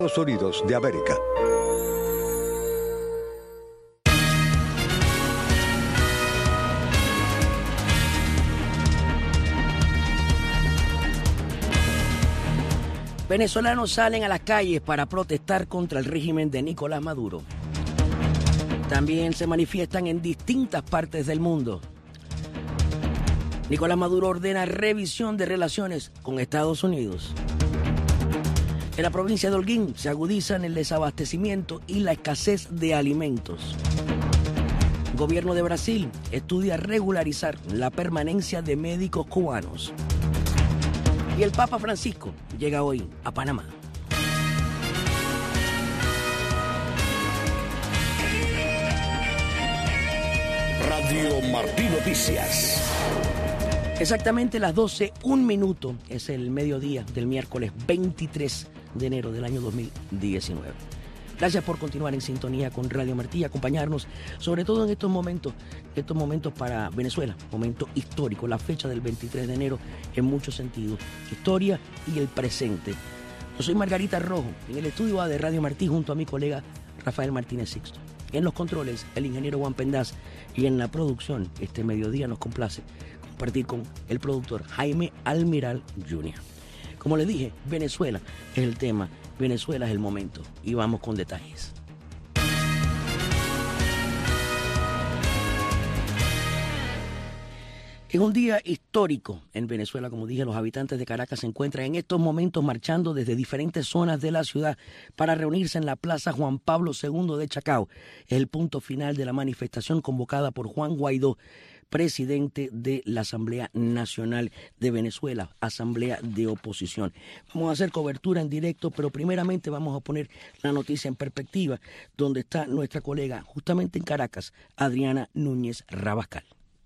Estados Unidos de América. Venezolanos salen a las calles para protestar contra el régimen de Nicolás Maduro. También se manifiestan en distintas partes del mundo. Nicolás Maduro ordena revisión de relaciones con Estados Unidos. En la provincia de Holguín se agudizan el desabastecimiento y la escasez de alimentos. El gobierno de Brasil estudia regularizar la permanencia de médicos cubanos. Y el Papa Francisco llega hoy a Panamá. Radio Martí Noticias. Exactamente las 12, 1 minuto, es el mediodía del miércoles 23 de enero del año 2019. Gracias por continuar en sintonía con Radio Martí y acompañarnos, sobre todo en estos momentos para Venezuela, momento histórico, la fecha del 23 de enero en muchos sentidos, historia y el presente. Yo soy Margarita Rojo, en el estudio A de Radio Martí junto a mi colega Rafael Martínez Sixto. En los controles, el ingeniero Juan Pendaz, y en la producción, este mediodía nos complace compartir con el productor Jaime Almiral Jr. Como les dije, Venezuela es el tema, Venezuela es el momento, y vamos con detalles. Es un día histórico en Venezuela, como dije, los habitantes de Caracas se encuentran en estos momentos marchando desde diferentes zonas de la ciudad para reunirse en la Plaza Juan Pablo II de Chacao. Es el punto final de la manifestación convocada por Juan Guaidó, presidente de la Asamblea Nacional de Venezuela, Asamblea de Oposición. Vamos a hacer cobertura en directo, pero primeramente vamos a poner la noticia en perspectiva, donde está nuestra colega, justamente en Caracas, Adriana Núñez Rabascal.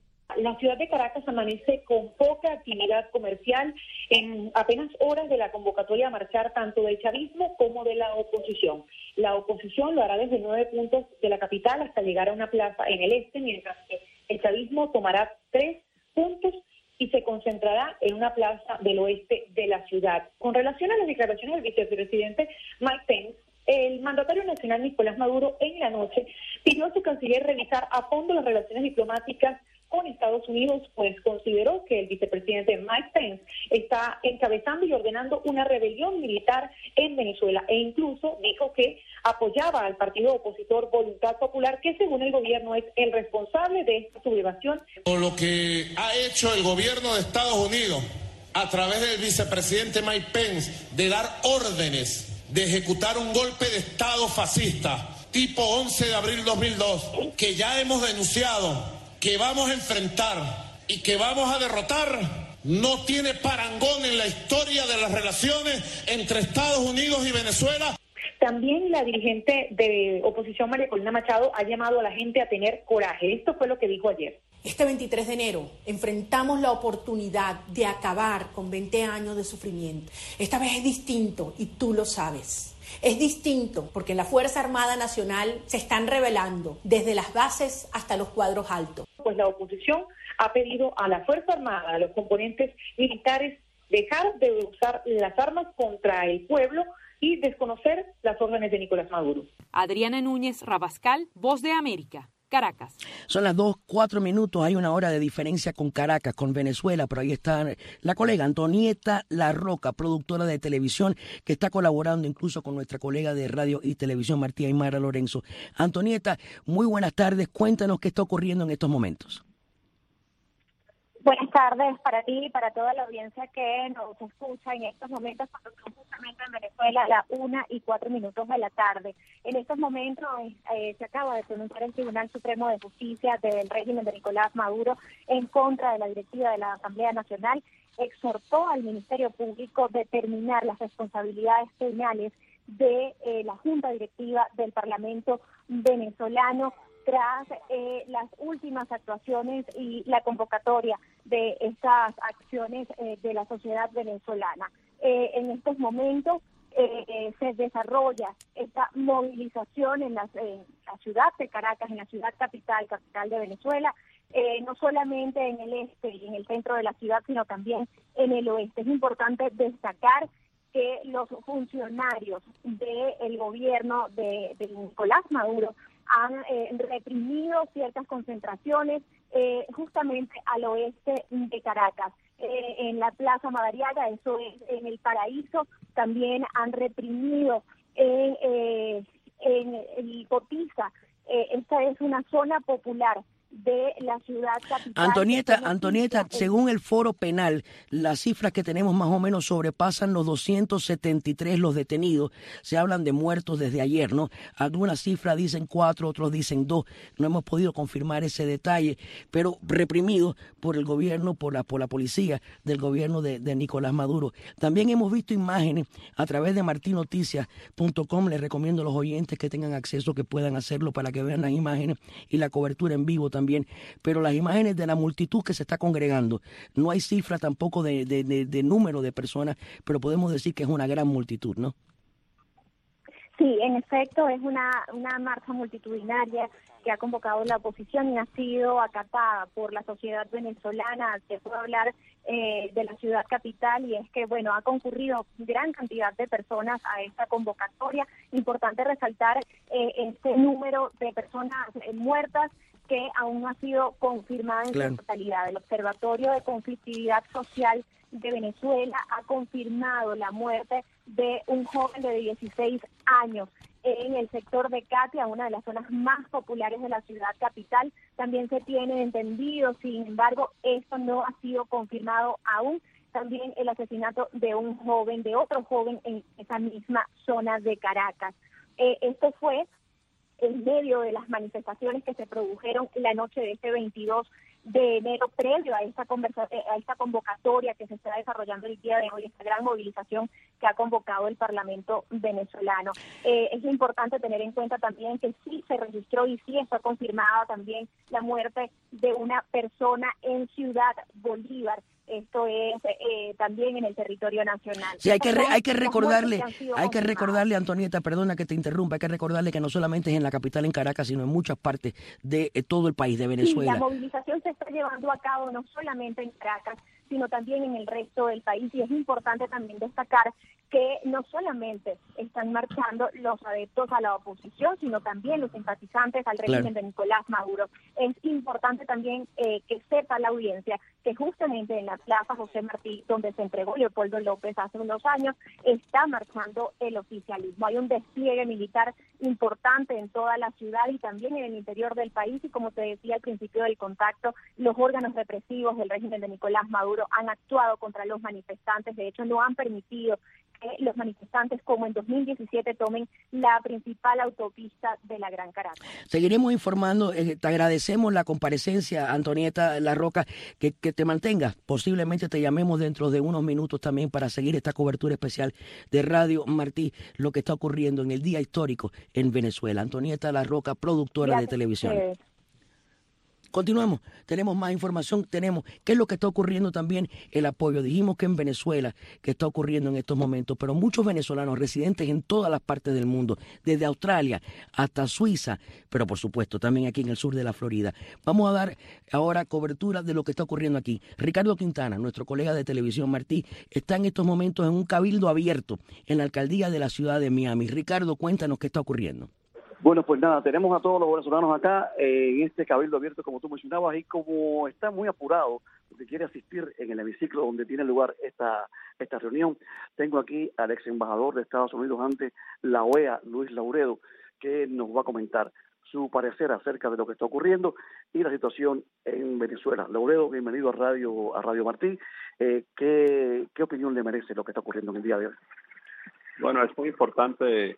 La ciudad de Caracas amanece con poca actividad comercial en apenas horas de la convocatoria a marchar tanto del chavismo como de la oposición. La oposición lo hará desde 9 puntos de la capital hasta llegar a una plaza en el este, mientras que el chavismo tomará 3 puntos y se concentrará en una plaza del oeste de la ciudad. Con relación a las declaraciones del vicepresidente Mike Pence, el mandatario nacional Nicolás Maduro en la noche pidió a su canciller revisar a fondo las relaciones diplomáticas con Estados Unidos, pues consideró que el vicepresidente Mike Pence está encabezando y ordenando una rebelión militar en Venezuela, e incluso dijo que apoyaba al partido opositor Voluntad Popular, que según el gobierno es el responsable de esta sublevación. Lo que ha hecho el gobierno de Estados Unidos a través del vicepresidente Mike Pence de dar órdenes de ejecutar un golpe de Estado fascista tipo 11 de abril 2002, que ya hemos denunciado, que vamos a enfrentar y que vamos a derrotar, no tiene parangón en la historia de las relaciones entre Estados Unidos y Venezuela. También la dirigente de oposición, María Corina Machado, ha llamado a la gente a tener coraje. Esto fue lo que dijo ayer. Este 23 de enero enfrentamos la oportunidad de acabar con 20 años de sufrimiento. Esta vez es distinto y tú lo sabes. Es distinto porque en la Fuerza Armada Nacional se están rebelando desde las bases hasta los cuadros altos. Pues la oposición ha pedido a la Fuerza Armada, a los componentes militares, dejar de usar las armas contra el pueblo y desconocer las órdenes de Nicolás Maduro. Adriana Núñez Rabascal, Voz de América, Caracas. Son las 2:04 minutos, hay una hora de diferencia con Caracas, con Venezuela, pero ahí está la colega Antonieta La Roca, productora de televisión, que está colaborando incluso con nuestra colega de radio y televisión, Martí Aymara Lorenzo. Antonieta, muy buenas tardes, cuéntanos qué está ocurriendo en estos momentos. Buenas tardes para ti y para toda la audiencia que nos escucha en estos momentos, cuando son justamente en Venezuela las 1:04 de la tarde. En estos momentos se acaba de pronunciar el Tribunal Supremo de Justicia del régimen de Nicolás Maduro en contra de la directiva de la Asamblea Nacional. Exhortó al Ministerio Público determinar las responsabilidades penales de la Junta Directiva del Parlamento venezolano tras las últimas actuaciones y la convocatoria de estas acciones de la sociedad venezolana. En estos momentos se desarrolla esta movilización en la ciudad de Caracas, en la ciudad capital de Venezuela, no solamente en el este y en el centro de la ciudad, sino también en el oeste. Es importante destacar que los funcionarios del gobierno de Nicolás Maduro han reprimido ciertas concentraciones justamente al oeste de Caracas. En la Plaza Madariaga, eso es en El Paraíso, también han reprimido en Cotiza. Esta es una zona popular de la ciudad capital. Antonieta, según el Foro Penal, las cifras que tenemos más o menos sobrepasan los 273 los detenidos. Se hablan de muertos desde ayer, ¿no? Algunas cifras dicen 4, otros dicen 2. No hemos podido confirmar ese detalle, pero reprimidos por el gobierno, por la policía del gobierno de Nicolás Maduro. También hemos visto imágenes a través de martinoticias.com. Les recomiendo a los oyentes que tengan acceso, que puedan hacerlo para que vean las imágenes y la cobertura en vivo también, pero las imágenes de la multitud que se está congregando. No hay cifra tampoco de número de personas, pero podemos decir que es una gran multitud, ¿no? Sí, en efecto, es una marcha multitudinaria que ha convocado la oposición y ha sido acatada por la sociedad venezolana. Te puedo hablar de la ciudad capital, y es que, bueno, ha concurrido gran cantidad de personas a esta convocatoria. Importante resaltar este número de personas muertas que aún no ha sido confirmada en su totalidad. El Observatorio de Conflictividad Social de Venezuela ha confirmado la muerte de un joven de 16 años en el sector de Catia, una de las zonas más populares de la ciudad capital. También se tiene entendido, sin embargo, esto no ha sido confirmado aún, también el asesinato de otro joven en esa misma zona de Caracas. Esto fue en medio de las manifestaciones que se produjeron la noche de este 22 de enero, previo a esta convocatoria que se está desarrollando el día de hoy, esta gran movilización que ha convocado el Parlamento venezolano. Es importante tener en cuenta también que sí se registró y sí está confirmada también la muerte de una persona en Ciudad Bolívar. Esto es también en el territorio nacional. Sí, hay que recordarle, Antonieta, perdona que te interrumpa, hay que recordarle que no solamente es en la capital, en Caracas, sino en muchas partes de todo el país, de Venezuela. Sí, la movilización se está llevando a cabo no solamente en Caracas, sino también en el resto del país, y es importante también destacar que no solamente están marchando los adeptos a la oposición, sino también los simpatizantes al régimen de Nicolás Maduro. Es importante también que sepa la audiencia que justamente en la Plaza José Martí, donde se entregó Leopoldo López hace unos años, está marchando el oficialismo. Hay un despliegue militar importante en toda la ciudad y también en el interior del país, y como te decía al principio del contacto, los órganos represivos del régimen de Nicolás Maduro han actuado contra los manifestantes. De hecho, no han permitido que los manifestantes, como en 2017, tomen la principal autopista de la Gran Caracas. Seguiremos informando. Te agradecemos la comparecencia, Antonieta La Roca, que te mantengas. Posiblemente te llamemos dentro de unos minutos también para seguir esta cobertura especial de Radio Martí, lo que está ocurriendo en el día histórico en Venezuela. Antonieta La Roca, productora de televisión. Continuamos, tenemos más información, tenemos qué es lo que está ocurriendo también, el apoyo. Dijimos que en Venezuela, que está ocurriendo en estos momentos, pero muchos venezolanos residentes en todas las partes del mundo, desde Australia hasta Suiza, pero por supuesto también aquí en el sur de la Florida. Vamos a dar ahora cobertura de lo que está ocurriendo aquí. Ricardo Quintana, nuestro colega de televisión Martí, está en estos momentos en un cabildo abierto en la alcaldía de la ciudad de Miami. Ricardo, cuéntanos qué está ocurriendo. Bueno, pues nada, tenemos a todos los venezolanos acá en este cabildo abierto, como tú mencionabas, y como está muy apurado, porque quiere asistir en el hemiciclo donde tiene lugar esta reunión, tengo aquí al ex embajador de Estados Unidos ante la OEA, Luis Lauredo, que nos va a comentar su parecer acerca de lo que está ocurriendo y la situación en Venezuela. Lauredo, bienvenido a Radio Martí. ¿Qué opinión le merece lo que está ocurriendo en el día de hoy? Bueno, es muy importante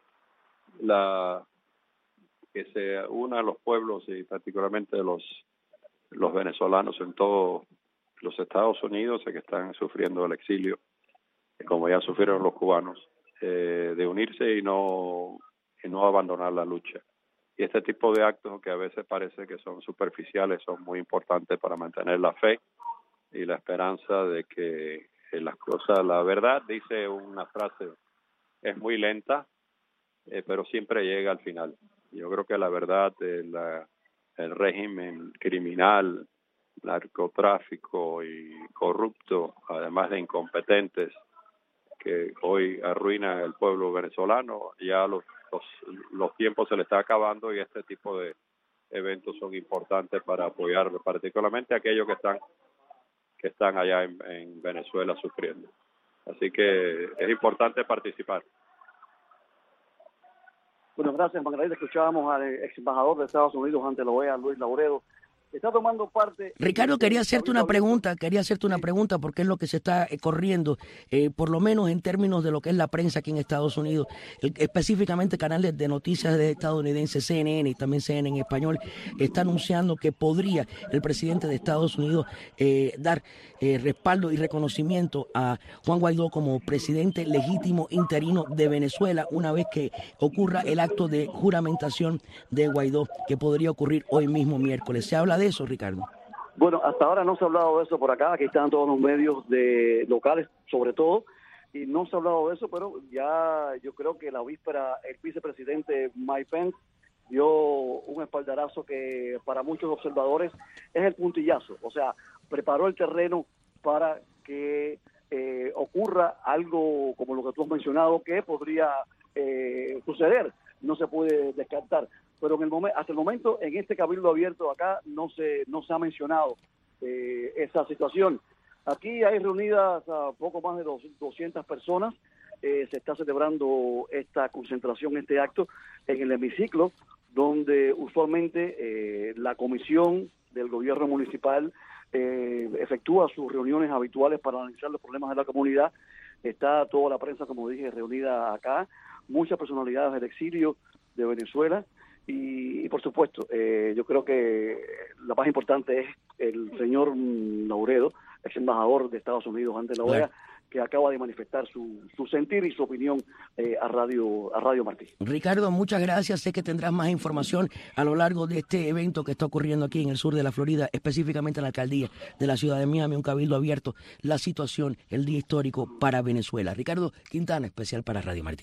que se una a los pueblos y particularmente los venezolanos en todos los Estados Unidos que están sufriendo el exilio, como ya sufrieron los cubanos, de unirse y no abandonar la lucha. Y este tipo de actos que a veces parece que son superficiales son muy importantes para mantener la fe y la esperanza de que las cosas, la verdad, dice una frase, es muy lenta, pero siempre llega al final. Yo creo que la verdad, el régimen criminal, narcotráfico y corrupto, además de incompetentes, que hoy arruina el pueblo venezolano. Ya los tiempos se le está acabando y este tipo de eventos son importantes para apoyar particularmente a aquellos que están allá en Venezuela sufriendo. Así que es importante participar. Bueno, gracias, Magdalena. Escuchábamos al ex embajador de Estados Unidos ante la OEA, Luis Lauredo. Está tomando parte... Ricardo, quería hacerte una pregunta porque es lo que se está corriendo, por lo menos en términos de lo que es la prensa aquí en Estados Unidos, específicamente canales de noticias de estadounidenses, CNN y también CNN en español, está anunciando que podría el presidente de Estados Unidos dar respaldo y reconocimiento a Juan Guaidó como presidente legítimo interino de Venezuela una vez que ocurra el acto de juramentación de Guaidó, que podría ocurrir hoy mismo miércoles. ¿Se habla de eso, Ricardo? Bueno, hasta ahora no se ha hablado de eso por acá. Aquí están todos los medios locales, sobre todo, y no se ha hablado de eso, pero ya yo creo que la víspera el vicepresidente Mike Pence dio un espaldarazo que para muchos observadores es el puntillazo. O sea, preparó el terreno para que ocurra algo como lo que tú has mencionado, que podría suceder. No se puede descartar. Pero hasta el momento, en este cabildo abierto acá, no se ha mencionado esa situación. Aquí hay reunidas a poco más de 200 personas. Se está celebrando esta concentración, este acto, en el hemiciclo, donde usualmente la comisión del gobierno municipal efectúa sus reuniones habituales para analizar los problemas de la comunidad. Está toda la prensa, como dije, reunida acá, muchas personalidades del exilio de Venezuela. Y por supuesto, yo creo que la más importante es el señor Lauredo, ex embajador de Estados Unidos ante la OEA, que acaba de manifestar su sentir y su opinión a Radio Martí. Ricardo, muchas gracias. Sé que tendrás más información a lo largo de este evento que está ocurriendo aquí en el sur de la Florida, específicamente en la alcaldía de la ciudad de Miami, un cabildo abierto, la situación, el día histórico para Venezuela. Ricardo Quintana, especial para Radio Martí.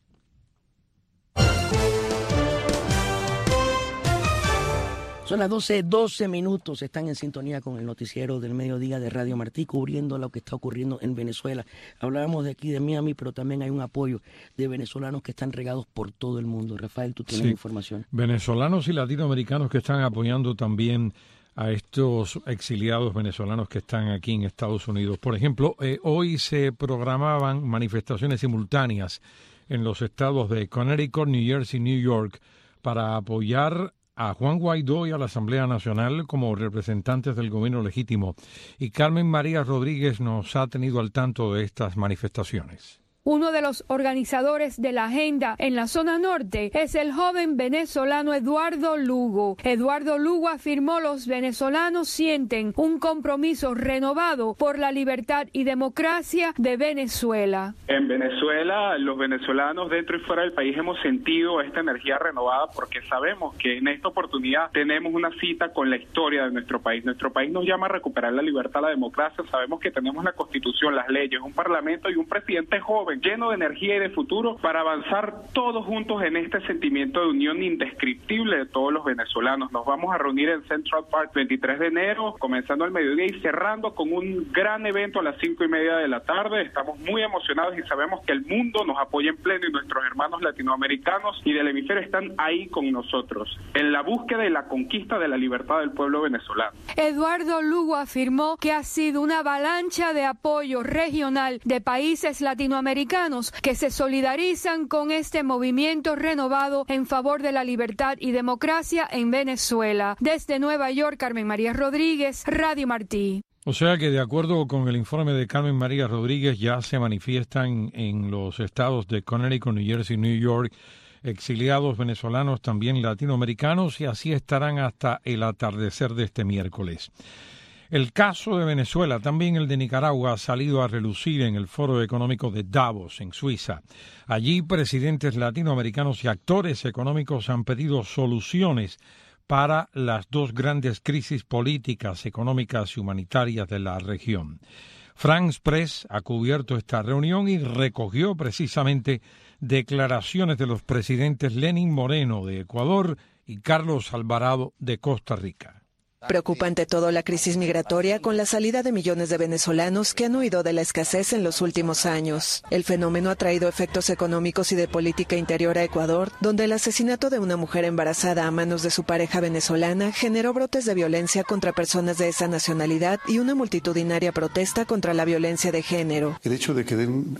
Son las 12 minutos, están en sintonía con el noticiero del mediodía de Radio Martí, cubriendo lo que está ocurriendo en Venezuela. Hablábamos de aquí de Miami, pero también hay un apoyo de venezolanos que están regados por todo el mundo. Rafael, tú tienes información. Venezolanos y latinoamericanos que están apoyando también a estos exiliados venezolanos que están aquí en Estados Unidos. Por ejemplo, hoy se programaban manifestaciones simultáneas en los estados de Connecticut, New Jersey y New York para apoyar a Juan Guaidó y a la Asamblea Nacional como representantes del gobierno legítimo. Y Carmen María Rodríguez nos ha tenido al tanto de estas manifestaciones. Uno de los organizadores de la agenda en la zona norte es el joven venezolano Eduardo Lugo. Eduardo Lugo afirmó: los venezolanos sienten un compromiso renovado por la libertad y democracia de Venezuela. En Venezuela, los venezolanos dentro y fuera del país hemos sentido esta energía renovada porque sabemos que en esta oportunidad tenemos una cita con la historia de nuestro país. Nuestro país nos llama a recuperar la libertad, la democracia. Sabemos que tenemos la Constitución, las leyes, un parlamento y un presidente joven lleno de energía y de futuro para avanzar todos juntos en este sentimiento de unión indescriptible de todos los venezolanos. Nos vamos a reunir en Central Park 23 de enero, comenzando al mediodía y cerrando con un gran evento a las 5:30 de la tarde. Estamos muy emocionados y sabemos que el mundo nos apoya en pleno y nuestros hermanos latinoamericanos y del hemisferio están ahí con nosotros, en la búsqueda y la conquista de la libertad del pueblo venezolano. Eduardo Lugo afirmó que ha sido una avalancha de apoyo regional de países latinoamericanos que se solidarizan con este movimiento renovado en favor de la libertad y democracia en Venezuela. Desde Nueva York, Carmen María Rodríguez, Radio Martí. O sea que, de acuerdo con el informe de Carmen María Rodríguez, ya se manifiestan en los estados de Connecticut, New Jersey y New York exiliados venezolanos, también latinoamericanos, y así estarán hasta el atardecer de este miércoles. El caso de Venezuela, también el de Nicaragua, ha salido a relucir en el Foro Económico de Davos, en Suiza. Allí, presidentes latinoamericanos y actores económicos han pedido soluciones para las dos grandes crisis políticas, económicas y humanitarias de la región. France Press ha cubierto esta reunión y recogió precisamente declaraciones de los presidentes Lenín Moreno de Ecuador y Carlos Alvarado de Costa Rica. Preocupa ante todo la crisis migratoria con la salida de millones de venezolanos que han huido de la escasez en los últimos años. El fenómeno ha traído efectos económicos y de política interior a Ecuador, donde el asesinato de una mujer embarazada a manos de su pareja venezolana generó brotes de violencia contra personas de esa nacionalidad y una multitudinaria protesta contra la violencia de género. El hecho de que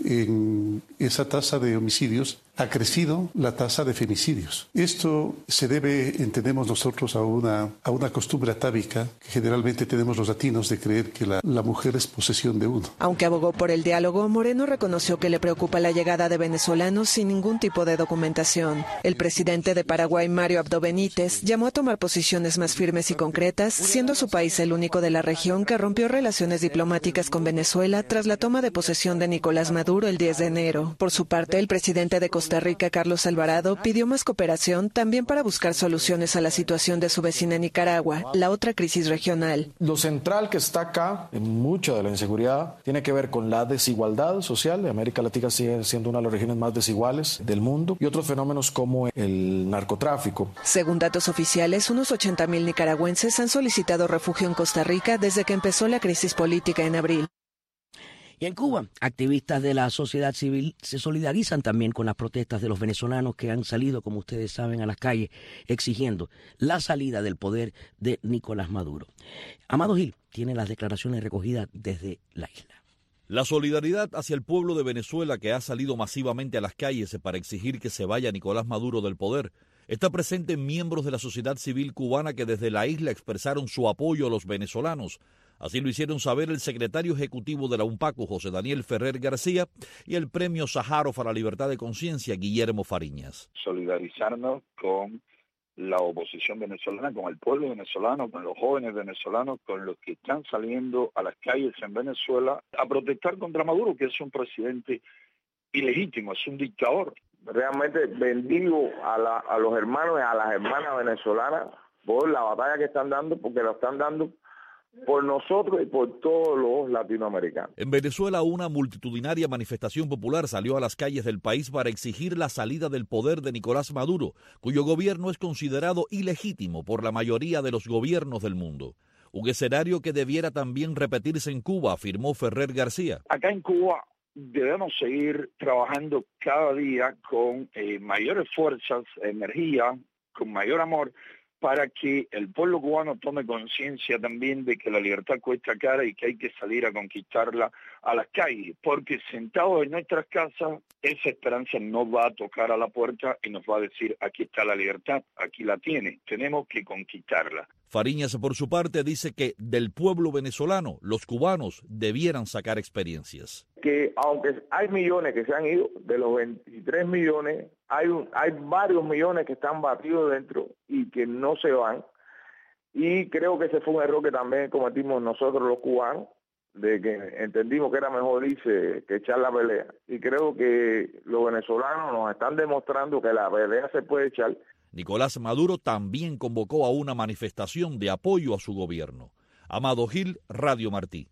en esa tasa de homicidios ha crecido la tasa de femicidios. Esto se debe, entendemos nosotros, a una costumbre atávica que generalmente tenemos los latinos de creer que la mujer es posesión de uno. Aunque abogó por el diálogo, Moreno reconoció que le preocupa la llegada de venezolanos sin ningún tipo de documentación. El presidente de Paraguay, Mario Abdo Benítez, llamó a tomar posiciones más firmes y concretas, siendo su país el único de la región que rompió relaciones diplomáticas con Venezuela tras la toma de posesión de Nicolás Maduro el 10 de enero. Por su parte, el presidente de Costa Rica, Carlos Alvarado, pidió más cooperación también para buscar soluciones a la situación de su vecina Nicaragua, la otra crisis regional. Lo central que está acá, en mucha de la inseguridad, tiene que ver con la desigualdad social. América Latina sigue siendo una de las regiones más desiguales del mundo, y otros fenómenos como el narcotráfico. Según datos oficiales, unos 80,000 nicaragüenses han solicitado refugio en Costa Rica desde que empezó la crisis política en abril. Y en Cuba, activistas de la sociedad civil se solidarizan también con las protestas de los venezolanos que han salido, como ustedes saben, a las calles exigiendo la salida del poder de Nicolás Maduro. Amado Gil tiene las declaraciones recogidas desde la isla. La solidaridad hacia el pueblo de Venezuela, que ha salido masivamente a las calles para exigir que se vaya Nicolás Maduro del poder, está presente en miembros de la sociedad civil cubana que desde la isla expresaron su apoyo a los venezolanos. Así lo hicieron saber el secretario ejecutivo de la UNPACU, José Daniel Ferrer García, y el premio Sájarov a la libertad de conciencia, Guillermo Fariñas. Solidarizarnos con la oposición venezolana, con el pueblo venezolano, con los jóvenes venezolanos, con los que están saliendo a las calles en Venezuela a protestar contra Maduro, que es un presidente ilegítimo, es un dictador. Realmente bendigo a los hermanos y a las hermanas venezolanas por la batalla que están dando, porque lo están dando por nosotros y por todos los latinoamericanos. En Venezuela, una multitudinaria manifestación popular salió a las calles del país para exigir la salida del poder de Nicolás Maduro, cuyo gobierno es considerado ilegítimo por la mayoría de los gobiernos del mundo. Un escenario que debiera también repetirse en Cuba, afirmó Ferrer García. Acá en Cuba debemos seguir trabajando cada día con mayores fuerzas, energía, con mayor amor, para que el pueblo cubano tome conciencia también de que la libertad cuesta cara y que hay que salir a conquistarla a las calles, porque sentados en nuestras casas, esa esperanza nos va a tocar a la puerta y nos va a decir, aquí está la libertad, aquí la tiene, tenemos que conquistarla. Fariñas, por su parte, dice que del pueblo venezolano, los cubanos debieran sacar experiencias. Que aunque hay millones que se han ido, de los 23 millones, hay varios millones que están batidos dentro y que no se van. Y creo que ese fue un error que también cometimos nosotros los cubanos, de que entendimos que era mejor irse que echar la pelea. Y creo que los venezolanos nos están demostrando que la pelea se puede echar. Nicolás Maduro también convocó a una manifestación de apoyo a su gobierno. Amado Gil, Radio Martí.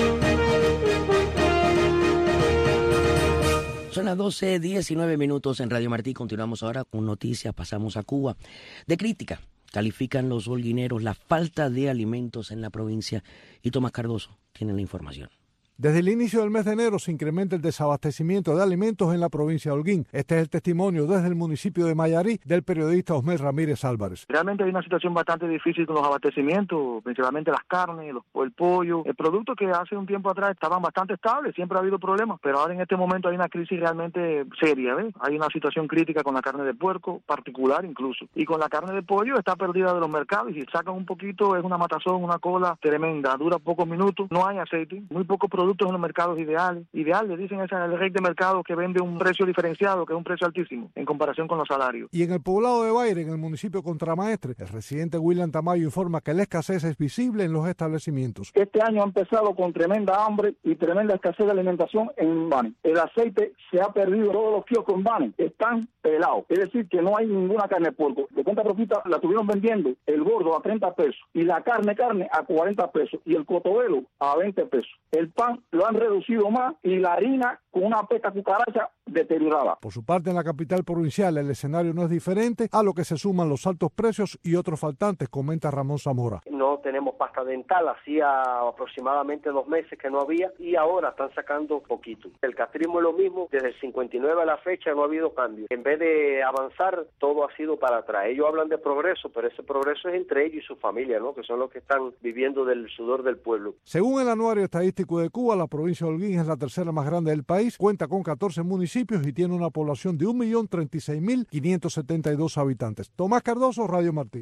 Son las 12:19 en Radio Martí. Continuamos ahora con noticias. Pasamos a Cuba. De crítica califican los holguineros la falta de alimentos en la provincia. Y Tomás Cardoso tiene la información. Desde el inicio del mes de enero se incrementa el desabastecimiento de alimentos en la provincia de Holguín. Este es el testimonio desde el municipio de Mayarí del periodista Osmel Ramírez Álvarez. Realmente hay una situación bastante difícil con los abastecimientos, principalmente las carnes, el pollo, el producto que hace un tiempo atrás estaban bastante estables, siempre ha habido problemas, pero ahora en este momento hay una crisis realmente seria, ¿ves? Hay una situación crítica con la carne de puerco, particular incluso, y con la carne de pollo está perdida de los mercados, y si sacan un poquito es una matazón, una cola tremenda, dura pocos minutos, no hay aceite, muy pocos productos en los mercados ideales, le dicen es el rey de mercado que vende un precio diferenciado, que es un precio altísimo en comparación con los salarios. Y en el poblado de Baire, en el municipio Contramaestre, el residente William Tamayo informa que la escasez es visible en los establecimientos. Este año ha empezado con tremenda hambre y tremenda escasez de alimentación en Bani. El aceite se ha perdido, todos los kioscos en Bani están pelados, es decir que no hay ninguna carne de puerco. De cuenta profita la estuvieron vendiendo el gordo a 30 pesos y la carne a 40 pesos y el cotobelo a 20 pesos. El pan lo han reducido más y la harina con una peta cucaracha deteriorada. Por su parte, en la capital provincial el escenario no es diferente, a lo que se suman los altos precios y otros faltantes, comenta Ramón Zamora. No tenemos pasta dental, hacía aproximadamente 2 meses que no había y ahora están sacando poquito. El castrismo es lo mismo, desde el 59 a la fecha no ha habido cambio. En vez de avanzar, todo ha sido para atrás. Ellos hablan de progreso, pero ese progreso es entre ellos y su familia, ¿no? Que son los que están viviendo del sudor del pueblo. Según el Anuario Estadístico de Cuba, la provincia de Holguín es la tercera más grande del país, cuenta con 14 municipios y tiene una población de 1.036.572 habitantes. Tomás Cardoso, Radio Martí.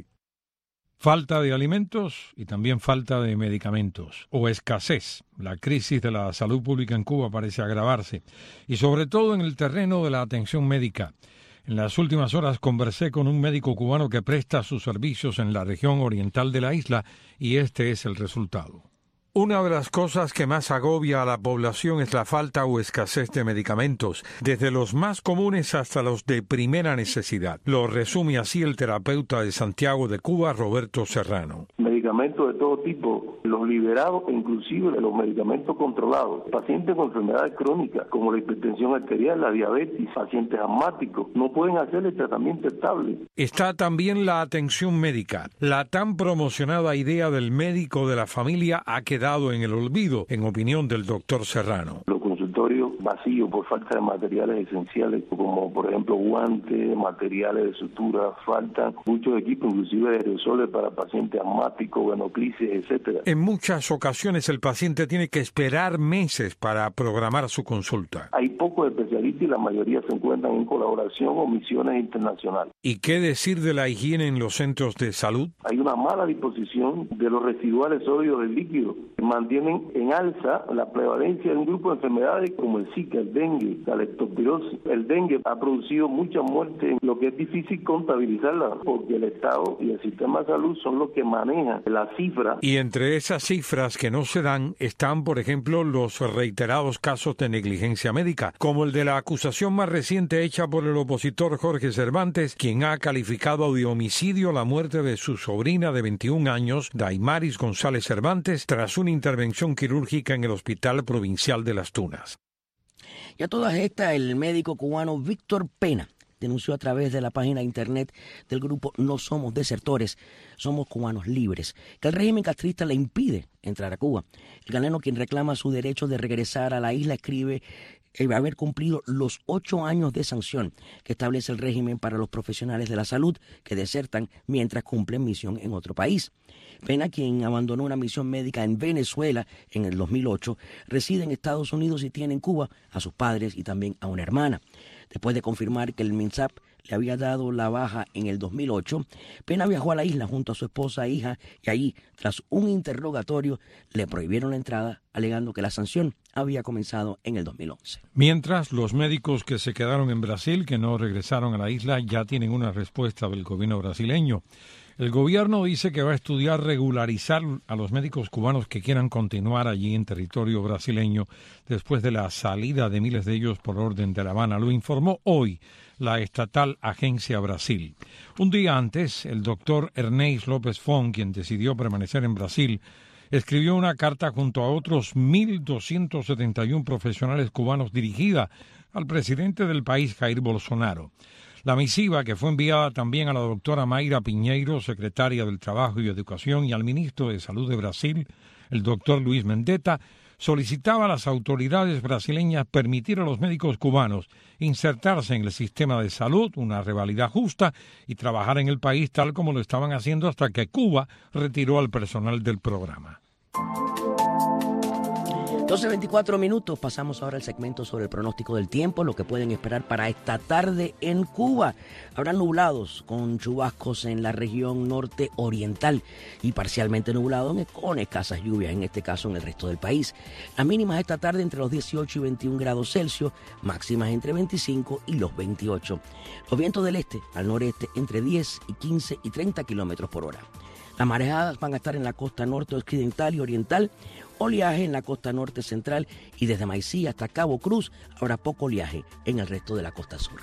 Falta de alimentos y también falta de medicamentos o escasez. La crisis de la salud pública en Cuba parece agravarse y sobre todo en el terreno de la atención médica. En las últimas horas conversé con un médico cubano que presta sus servicios en la región oriental de la isla y este es el resultado. Una de las cosas que más agobia a la población es la falta o escasez de medicamentos, desde los más comunes hasta los de primera necesidad. Lo resume así el terapeuta de Santiago de Cuba, Roberto Serrano. Medicamentos de todo tipo, los liberados e inclusive los medicamentos controlados. Pacientes con enfermedades crónicas como la hipertensión arterial, la diabetes, pacientes asmáticos, no pueden hacer el tratamiento estable. Está también la atención médica. La tan promocionada idea del médico de la familia ha quedado en el olvido, en opinión del doctor Serrano. Los consultorios vacíos por falta de materiales esenciales, como por ejemplo guantes, materiales de sutura, faltan muchos equipos, inclusive de aerosoles para pacientes asmáticos, venoclisis, etcétera. En muchas ocasiones el paciente tiene que esperar meses para programar su consulta. Hay pocos especialistas y la mayoría se encuentran en colaboración o misiones internacionales. ¿Y qué decir de la higiene en los centros de salud? Hay una mala disposición de los residuales sólidos del líquido. Mantienen en alza la prevalencia de un grupo de enfermedades como el Zika, el dengue, la leptospirosis. El dengue ha producido mucha muerte, lo que es difícil contabilizarla, porque el Estado y el sistema de salud son los que manejan la cifra. Y entre esas cifras que no se dan están, por ejemplo, los reiterados casos de negligencia médica, como el de la acusación más reciente hecha por el opositor Jorge Cervantes, quien ha calificado de homicidio la muerte de su sobrina de 21 años, Daimaris González Cervantes, tras una intervención quirúrgica en el Hospital Provincial de Las Tunas. Y a todas estas, el médico cubano Víctor Pena denunció a través de la página de internet del grupo No Somos Desertores, Somos Cubanos Libres, que el régimen castrista le impide entrar a Cuba. El galeno, quien reclama su derecho de regresar a la isla, escribe haber cumplido los 8 años de sanción que establece el régimen para los profesionales de la salud que desertan mientras cumplen misión en otro país. Pena, quien abandonó una misión médica en Venezuela en el 2008, reside en Estados Unidos y tiene en Cuba a sus padres y también a una hermana. Después de confirmar que el MINSAP le había dado la baja en el 2008, Pena viajó a la isla junto a su esposa e hija y allí, tras un interrogatorio, le prohibieron la entrada, alegando que la sanción había comenzado en el 2011. Mientras, los médicos que se quedaron en Brasil, que no regresaron a la isla, ya tienen una respuesta del gobierno brasileño. El gobierno dice que va a estudiar regularizar a los médicos cubanos que quieran continuar allí en territorio brasileño después de la salida de miles de ellos por orden de La Habana. Lo informó hoy la estatal Agencia Brasil. Un día antes, el doctor Ernest López Font, quien decidió permanecer en Brasil, escribió una carta junto a otros 1.271 profesionales cubanos dirigida al presidente del país, Jair Bolsonaro. La misiva, que fue enviada también a la doctora Mayra Piñeiro, secretaria del Trabajo y Educación, y al ministro de Salud de Brasil, el doctor Luis Mendetta, solicitaba a las autoridades brasileñas permitir a los médicos cubanos insertarse en el sistema de salud, una rivalidad justa, y trabajar en el país tal como lo estaban haciendo hasta que Cuba retiró al personal del programa. 12:24 minutos, pasamos ahora al segmento sobre el pronóstico del tiempo, lo que pueden esperar para esta tarde en Cuba. Habrá nublados con chubascos en la región norte oriental y parcialmente nublados con escasas lluvias, en este caso en el resto del país. Las mínimas esta tarde entre los 18 y 21 grados Celsius, máximas entre 25 y los 28. Los vientos del este al noreste entre 10 y 15 y 30 kilómetros por hora. Las marejadas van a estar en la costa norte occidental y oriental, oleaje en la costa norte central y desde Maicí hasta Cabo Cruz habrá poco oleaje en el resto de la costa sur.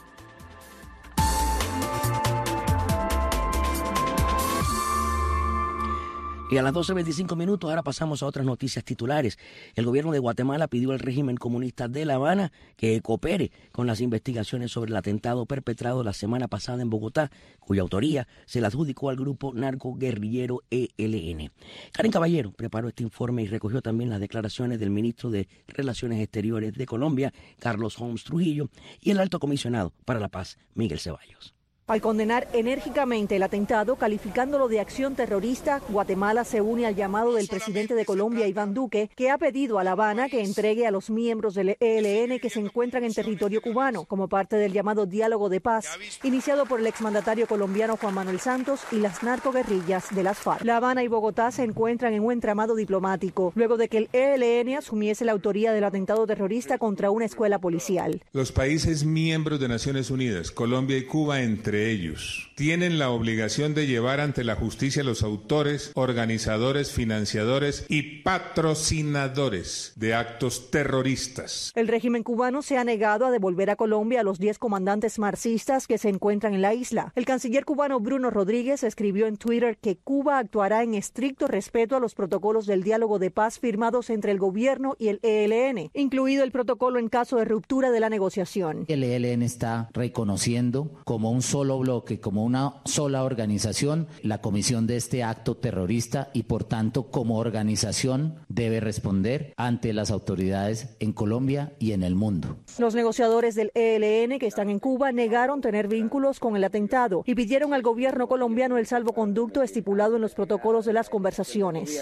Y a las 12:25 ahora pasamos a otras noticias titulares. El gobierno de Guatemala pidió al régimen comunista de La Habana que coopere con las investigaciones sobre el atentado perpetrado la semana pasada en Bogotá, cuya autoría se la adjudicó al grupo narcoguerrillero ELN. Karen Caballero preparó este informe y recogió también las declaraciones del ministro de Relaciones Exteriores de Colombia, Carlos Holmes Trujillo, y el alto comisionado para la paz, Miguel Ceballos. Al condenar enérgicamente el atentado, calificándolo de acción terrorista, Guatemala se une al llamado del presidente de Colombia, Iván Duque, que ha pedido a La Habana que entregue a los miembros del ELN que se encuentran en territorio cubano, como parte del llamado diálogo de paz, iniciado por el exmandatario colombiano Juan Manuel Santos y las narcoguerrillas de las FARC. La Habana y Bogotá se encuentran en un entramado diplomático, luego de que el ELN asumiese la autoría del atentado terrorista contra una escuela policial. Los países miembros de Naciones Unidas, Colombia y Cuba entre ellos, tienen la obligación de llevar ante la justicia a los autores, organizadores, financiadores y patrocinadores de actos terroristas. El régimen cubano se ha negado a devolver a Colombia a los 10 comandantes marxistas que se encuentran en la isla. El canciller cubano Bruno Rodríguez escribió en Twitter que Cuba actuará en estricto respeto a los protocolos del diálogo de paz firmados entre el gobierno y el ELN, incluido el protocolo en caso de ruptura de la negociación. El ELN está reconociendo como un solo bloque, como una sola organización, la comisión de este acto terrorista y por tanto como organización debe responder ante las autoridades en Colombia y en el mundo. Los negociadores del ELN que están en Cuba negaron tener vínculos con el atentado y pidieron al gobierno colombiano el salvoconducto estipulado en los protocolos de las conversaciones.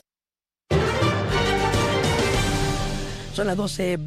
Son las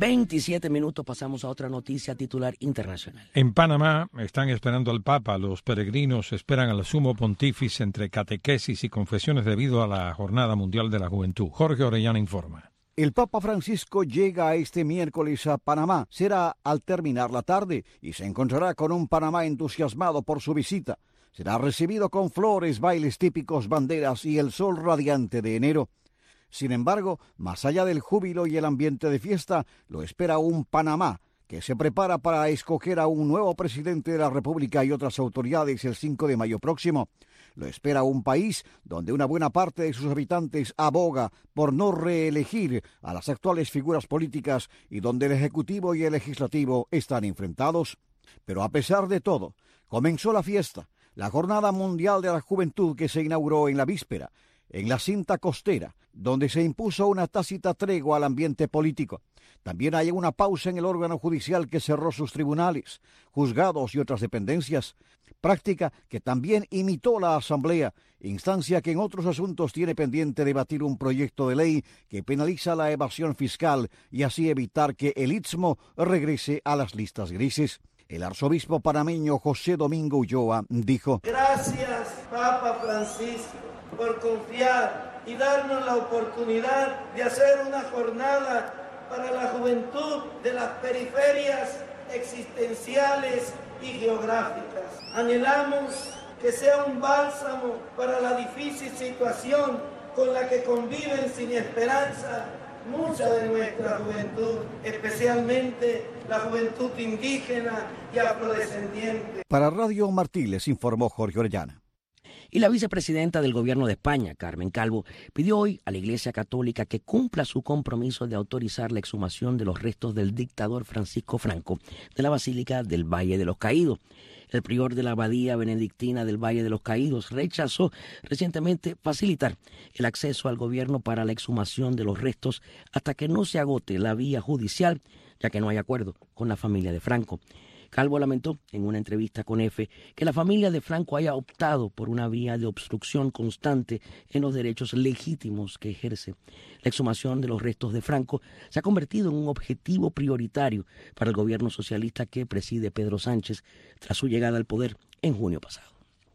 12:27, pasamos a otra noticia titular internacional. En Panamá están esperando al Papa. Los peregrinos esperan al Sumo Pontífice entre catequesis y confesiones debido a la Jornada Mundial de la Juventud. Jorge Orellana informa. El Papa Francisco llega este miércoles a Panamá. Será al terminar la tarde y se encontrará con un Panamá entusiasmado por su visita. Será recibido con flores, bailes típicos, banderas y el sol radiante de enero. Sin embargo, más allá del júbilo y el ambiente de fiesta, lo espera un Panamá que se prepara para escoger a un nuevo presidente de la República y otras autoridades el 5 de mayo próximo. Lo espera un país donde una buena parte de sus habitantes aboga por no reelegir a las actuales figuras políticas y donde el Ejecutivo y el Legislativo están enfrentados. Pero a pesar de todo, comenzó la fiesta, la Jornada Mundial de la Juventud que se inauguró en la víspera, en la cinta costera, donde se impuso una tácita tregua al ambiente político. También hay una pausa en el órgano judicial que cerró sus tribunales, juzgados y otras dependencias, práctica que también imitó la Asamblea, instancia que en otros asuntos tiene pendiente debatir un proyecto de ley que penaliza la evasión fiscal y así evitar que el istmo regrese a las listas grises. El arzobispo panameño José Domingo Ulloa dijo: Gracias, Papa Francisco, por confiar y darnos la oportunidad de hacer una jornada para la juventud de las periferias existenciales y geográficas. Anhelamos que sea un bálsamo para la difícil situación con la que conviven sin esperanza mucha de nuestra juventud, especialmente la juventud indígena y afrodescendiente. Para Radio Martí les informó Jorge Orellana. Y la vicepresidenta del gobierno de España, Carmen Calvo, pidió hoy a la Iglesia Católica que cumpla su compromiso de autorizar la exhumación de los restos del dictador Francisco Franco de la Basílica del Valle de los Caídos. El prior de la Abadía Benedictina del Valle de los Caídos rechazó recientemente facilitar el acceso al gobierno para la exhumación de los restos hasta que no se agote la vía judicial, ya que no hay acuerdo con la familia de Franco. Calvo lamentó en una entrevista con EFE que la familia de Franco haya optado por una vía de obstrucción constante en los derechos legítimos que ejerce. La exhumación de los restos de Franco se ha convertido en un objetivo prioritario para el gobierno socialista que preside Pedro Sánchez tras su llegada al poder en junio pasado.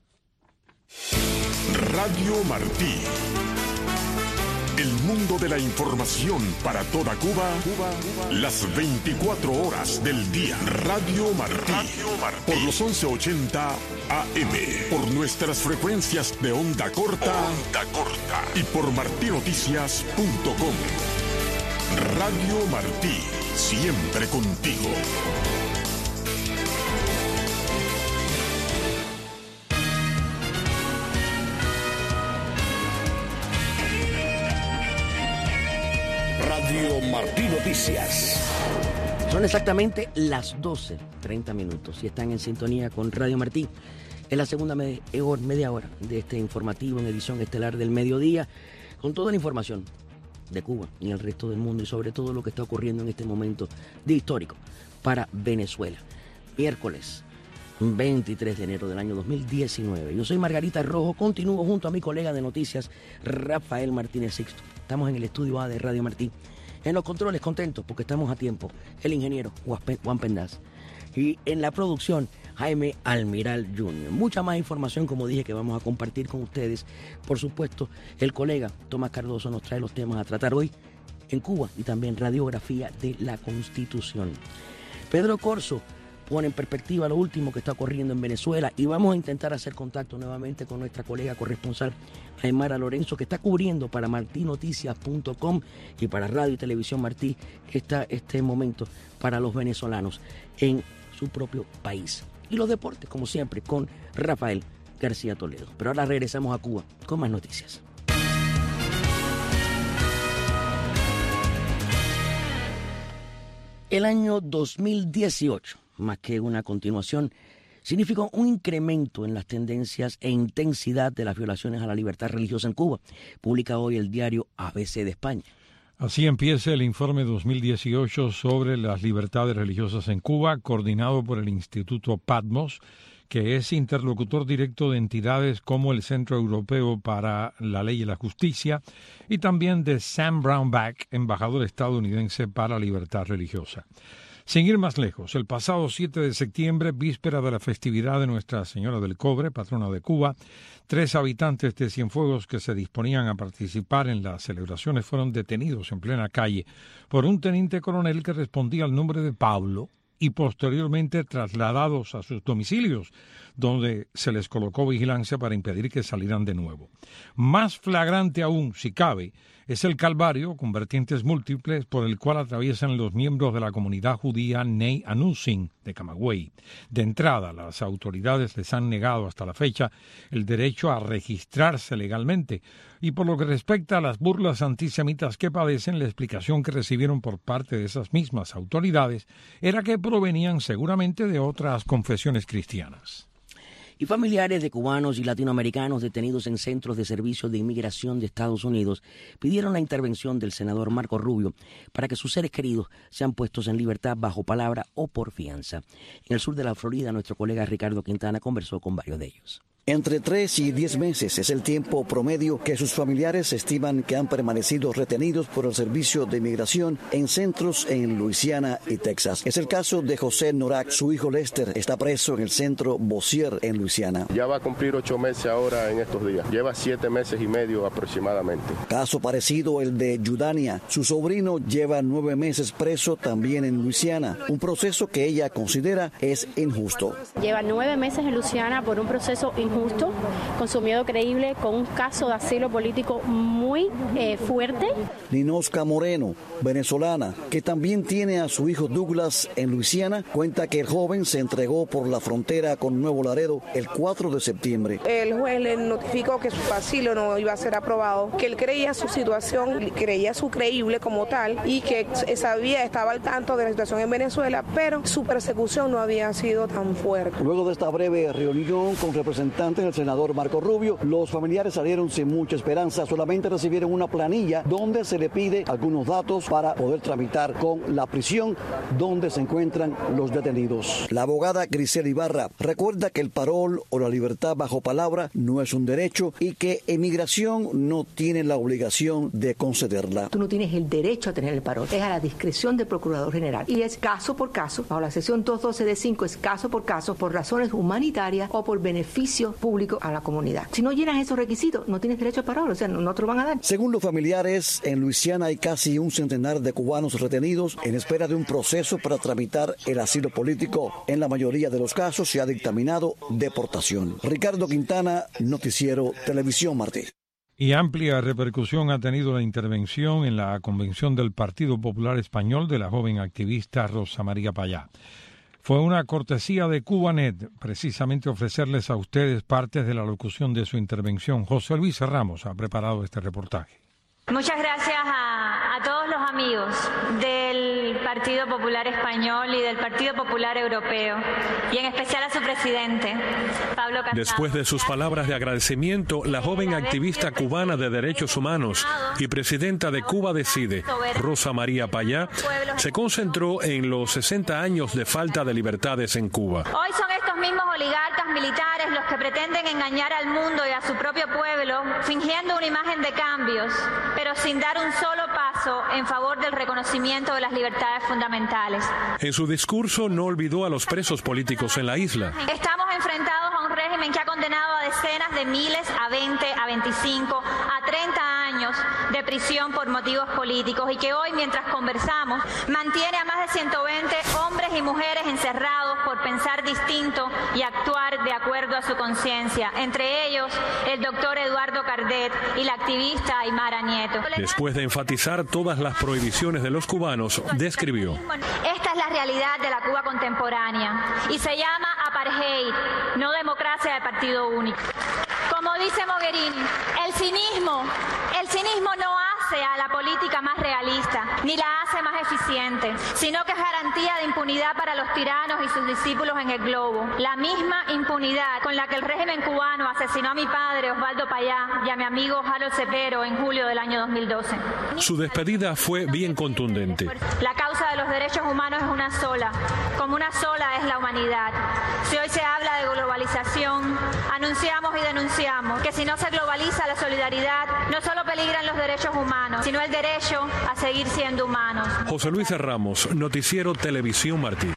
Radio Martí. El mundo de la información para toda Cuba, las 24 horas del día. Radio Martí. Por los 1180 AM. Por nuestras frecuencias de onda corta. Y por martinoticias.com. Radio Martí. Siempre contigo. Radio Martí Noticias. Son exactamente las 12:30 y están en sintonía con Radio Martí. Es la segunda media hora de este informativo en edición estelar del mediodía, con toda la información de Cuba y el resto del mundo y sobre todo lo que está ocurriendo en este momento de histórico para Venezuela. Miércoles 23 de enero del año 2019. Yo soy Margarita Rojo, continúo junto a mi colega de noticias, Rafael Martínez Sixto. Estamos en el estudio A de Radio Martí. En los controles, contentos porque estamos a tiempo, el ingeniero Juan Pendaz. Y en la producción, Jaime Almiral Jr. Mucha más información, como dije, que vamos a compartir con ustedes. Por supuesto, el colega Tomás Cardoso nos trae los temas a tratar hoy en Cuba y también radiografía de la Constitución. Pedro Corso pone en perspectiva lo último que está ocurriendo en Venezuela y vamos a intentar hacer contacto nuevamente con nuestra colega corresponsal Aymara Lorenzo, que está cubriendo para martinoticias.com y para Radio y Televisión Martí este momento para los venezolanos en su propio país. Y los deportes, como siempre, con Rafael García Toledo. Pero ahora regresamos a Cuba con más noticias. El año 2018, más que una continuación, significó un incremento en las tendencias e intensidad de las violaciones a la libertad religiosa en Cuba, publica hoy el diario ABC de España. Así empieza el informe 2018 sobre las libertades religiosas en Cuba, coordinado por el Instituto Patmos, que es interlocutor directo de entidades como el Centro Europeo para la Ley y la Justicia, y también de Sam Brownback, embajador estadounidense para la libertad religiosa. Sin ir más lejos, el pasado 7 de septiembre, víspera de la festividad de Nuestra Señora del Cobre, patrona de Cuba, 3 habitantes de Cienfuegos que se disponían a participar en las celebraciones fueron detenidos en plena calle por un teniente coronel que respondía al nombre de Pablo y posteriormente trasladados a sus domicilios, donde se les colocó vigilancia para impedir que salieran de nuevo. Más flagrante aún, si cabe, es el calvario, con vertientes múltiples, por el cual atraviesan los miembros de la comunidad judía Ney Anusin de Camagüey. De entrada, las autoridades les han negado hasta la fecha el derecho a registrarse legalmente, y por lo que respecta a las burlas antisemitas que padecen, la explicación que recibieron por parte de esas mismas autoridades era que provenían seguramente de otras confesiones cristianas. Y familiares de cubanos y latinoamericanos detenidos en centros de servicio de inmigración de Estados Unidos pidieron la intervención del senador Marco Rubio para que sus seres queridos sean puestos en libertad bajo palabra o por fianza. En el sur de la Florida, nuestro colega Ricardo Quintana conversó con varios de ellos. Entre 3 y 10 meses es el tiempo promedio que sus familiares estiman que han permanecido retenidos por el Servicio de Inmigración en centros en Luisiana y Texas. Es el caso de José Norak. Su hijo Lester está preso en el centro Bossier en Luisiana. Ya va a cumplir 8 meses ahora en estos días. Lleva 7 meses y medio aproximadamente. Caso parecido el de Yudania. Su sobrino lleva 9 meses preso también en Luisiana. Un proceso que ella considera es injusto. Lleva 9 meses en Luisiana por un proceso injusto, con su miedo creíble, con un caso de asilo político muy fuerte. Ninosca Moreno, venezolana, que también tiene a su hijo Douglas en Luisiana, cuenta que el joven se entregó por la frontera con Nuevo Laredo el 4 de septiembre. El juez le notificó que su asilo no iba a ser aprobado, que él creía su situación, creía su creíble como tal y que estaba al tanto de la situación en Venezuela, pero su persecución no había sido tan fuerte. Luego de esta breve reunión con representantes del senador Marco Rubio, los familiares salieron sin mucha esperanza. Solamente recibieron una planilla donde se le pide algunos datos para poder tramitar con la prisión donde se encuentran los detenidos. La abogada Grisela Ibarra recuerda que el parol o la libertad bajo palabra no es un derecho y que emigración no tiene la obligación de concederla. Tú no tienes el derecho a tener el parol, es a la discreción del Procurador General y es caso por caso. Bajo la sección 212 de 5 es caso por razones humanitarias o por beneficio público a la comunidad. Si no llenas esos requisitos, no tienes derecho al parol, o sea, no te lo van a dar. Según los familiares, en Luisiana hay casi un centenar de cubanos retenidos en espera de un proceso para tramitar el asilo político. En la mayoría de los casos se ha dictaminado deportación. Ricardo Quintana, Noticiero Televisión Martí. Y amplia repercusión ha tenido la intervención en la convención del Partido Popular Español de la joven activista Rosa María Payá. Fue una cortesía de Cubanet, precisamente ofrecerles a ustedes partes de la locución de su intervención. José Luis Ramos ha preparado este reportaje. Muchas gracias a a todos los amigos del Partido Popular Español y del Partido Popular Europeo, y en especial a su presidente, Pablo Casado. Después de sus palabras de agradecimiento, la joven activista cubana de derechos humanos y presidenta de Cuba Decide, Rosa María Payá, se concentró en los 60 años de falta de libertades en Cuba. Hoy son estos mismos oligarcas militares los que pretenden engañar al mundo y a su propio pueblo, fingiendo una imagen de cambios, pero sin dar un solo paso en favor del reconocimiento de las libertades fundamentales. En su discurso no olvidó a los presos políticos en la isla. Estamos enfrentados a un régimen que ha condenado a decenas de miles a 20, a 25, a 30 años de prisión por motivos políticos y que hoy, mientras conversamos, mantiene a más de 120 hombres y mujeres encerrados por pensar distinto y actuar de acuerdo a su conciencia, entre ellos el doctor Eduardo Cardet y la activista Aymara Nieto. Después de enfatizar todas las prohibiciones de los cubanos, describió: esta es la realidad de la Cuba contemporánea y se llama apartheid, no democracia de partido único. Como dice Mogherini, el cinismo no hace a la política más realista, ni la hace más eficiente, sino que es garantía de impunidad para los tiranos y sus discípulos en el globo. La misma impunidad con la que el régimen cubano asesinó a mi padre, Osvaldo Payá, y a mi amigo Harold Cepero en julio del año 2012. Su despedida fue bien contundente. La causa de los derechos humanos es una sola, como una sola es la humanidad. Si hoy se habla de globalización, anunciamos y denunciamos que si no se globaliza la solidaridad, no solo peligran los derechos humanos, sino el derecho a seguir siendo humanos. José Luis Ramos, Noticiero Televisión Martí.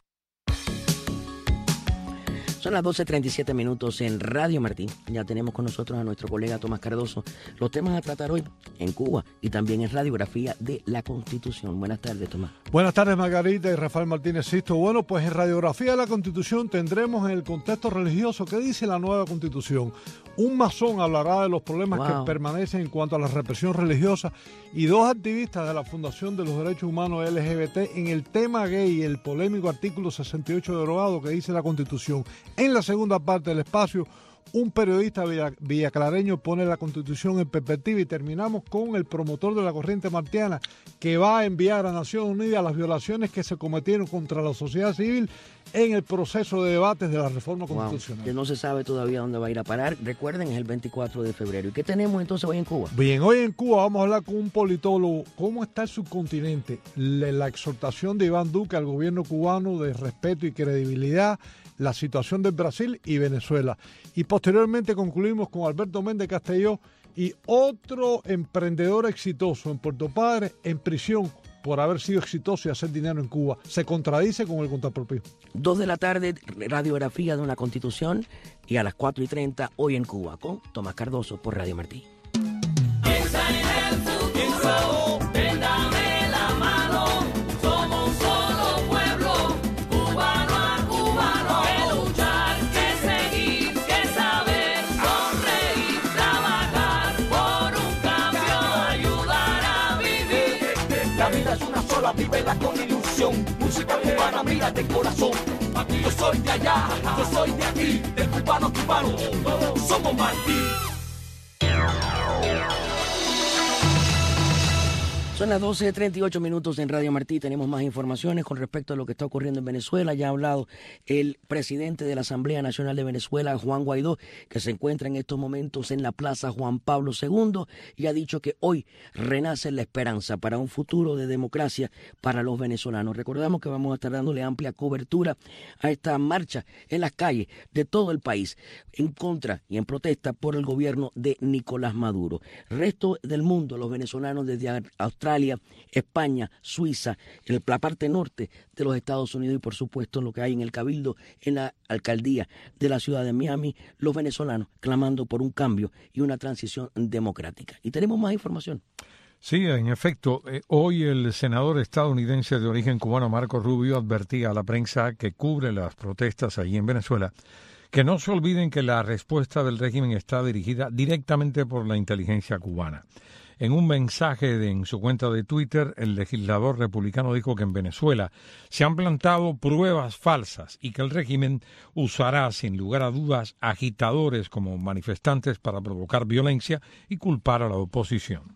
Son las 12:37 minutos en Radio Martí. Ya tenemos con nosotros a nuestro colega Tomás Cardoso. Los temas a tratar hoy en Cuba y también en radiografía de la Constitución. Buenas tardes, Tomás. Buenas tardes, Margarita y Rafael Martínez Sisto. Bueno, pues en radiografía de la Constitución tendremos en el contexto religioso qué dice la nueva Constitución. Un masón hablará de los problemas que permanecen en cuanto a la represión religiosa y dos activistas de la Fundación de los Derechos Humanos LGBT en el tema gay y el polémico artículo 68 derogado que dice la Constitución. En la segunda parte del espacio, un periodista villaclareño pone la Constitución en perspectiva y terminamos con el promotor de la corriente martiana que va a enviar a Naciones Unidas las violaciones que se cometieron contra la sociedad civil en el proceso de debates de la reforma constitucional. Que no se sabe todavía dónde va a ir a parar. Recuerden, es el 24 de febrero. ¿Y qué tenemos entonces hoy en Cuba? Bien, hoy en Cuba vamos a hablar con un politólogo. ¿Cómo está el subcontinente? La exhortación de Iván Duque al gobierno cubano de respeto y credibilidad, la situación del Brasil y Venezuela. Y posteriormente concluimos con Alberto Méndez Castelló y otro emprendedor exitoso en Puerto Padre en prisión por haber sido exitoso y hacer dinero en Cuba. Se contradice con el contrapropio. 2 de la tarde, radiografía de una Constitución, y a las 4:30 hoy en Cuba con Tomás Cardoso por Radio Martí. Piensa en el futuro, téndame la mano, somos un solo pueblo, cubano a cubano, que luchar, que seguir, que saber, sonreír, trabajar por un cambio, ayudar a vivir. La vida es una sola, vívela con ilusión, música cubana, mira de corazón. Yo soy de allá, yo soy de aquí, de cubano a cubano, somos Martí. Son las 12:38 minutos en Radio Martí. Tenemos más informaciones con respecto a lo que está ocurriendo en Venezuela. Ya ha hablado el presidente de la Asamblea Nacional de Venezuela, Juan Guaidó, que se encuentra en estos momentos en la Plaza Juan Pablo II, y ha dicho que hoy renace la esperanza para un futuro de democracia para los venezolanos. Recordamos que vamos a estar dándole amplia cobertura a esta marcha en las calles de todo el país en contra y en protesta por el gobierno de Nicolás Maduro. Resto del mundo, los venezolanos desde Australia, España, Suiza, en la parte norte de los Estados Unidos y por supuesto lo que hay en el Cabildo, en la alcaldía de la ciudad de Miami, los venezolanos clamando por un cambio y una transición democrática. Y tenemos más información. Sí, en efecto, hoy el senador estadounidense de origen cubano Marco Rubio advertía a la prensa que cubre las protestas allí en Venezuela que no se olviden que la respuesta del régimen está dirigida directamente por la inteligencia cubana. En un mensaje en su cuenta de Twitter, el legislador republicano dijo que en Venezuela se han plantado pruebas falsas y que el régimen usará, sin lugar a dudas, agitadores como manifestantes para provocar violencia y culpar a la oposición.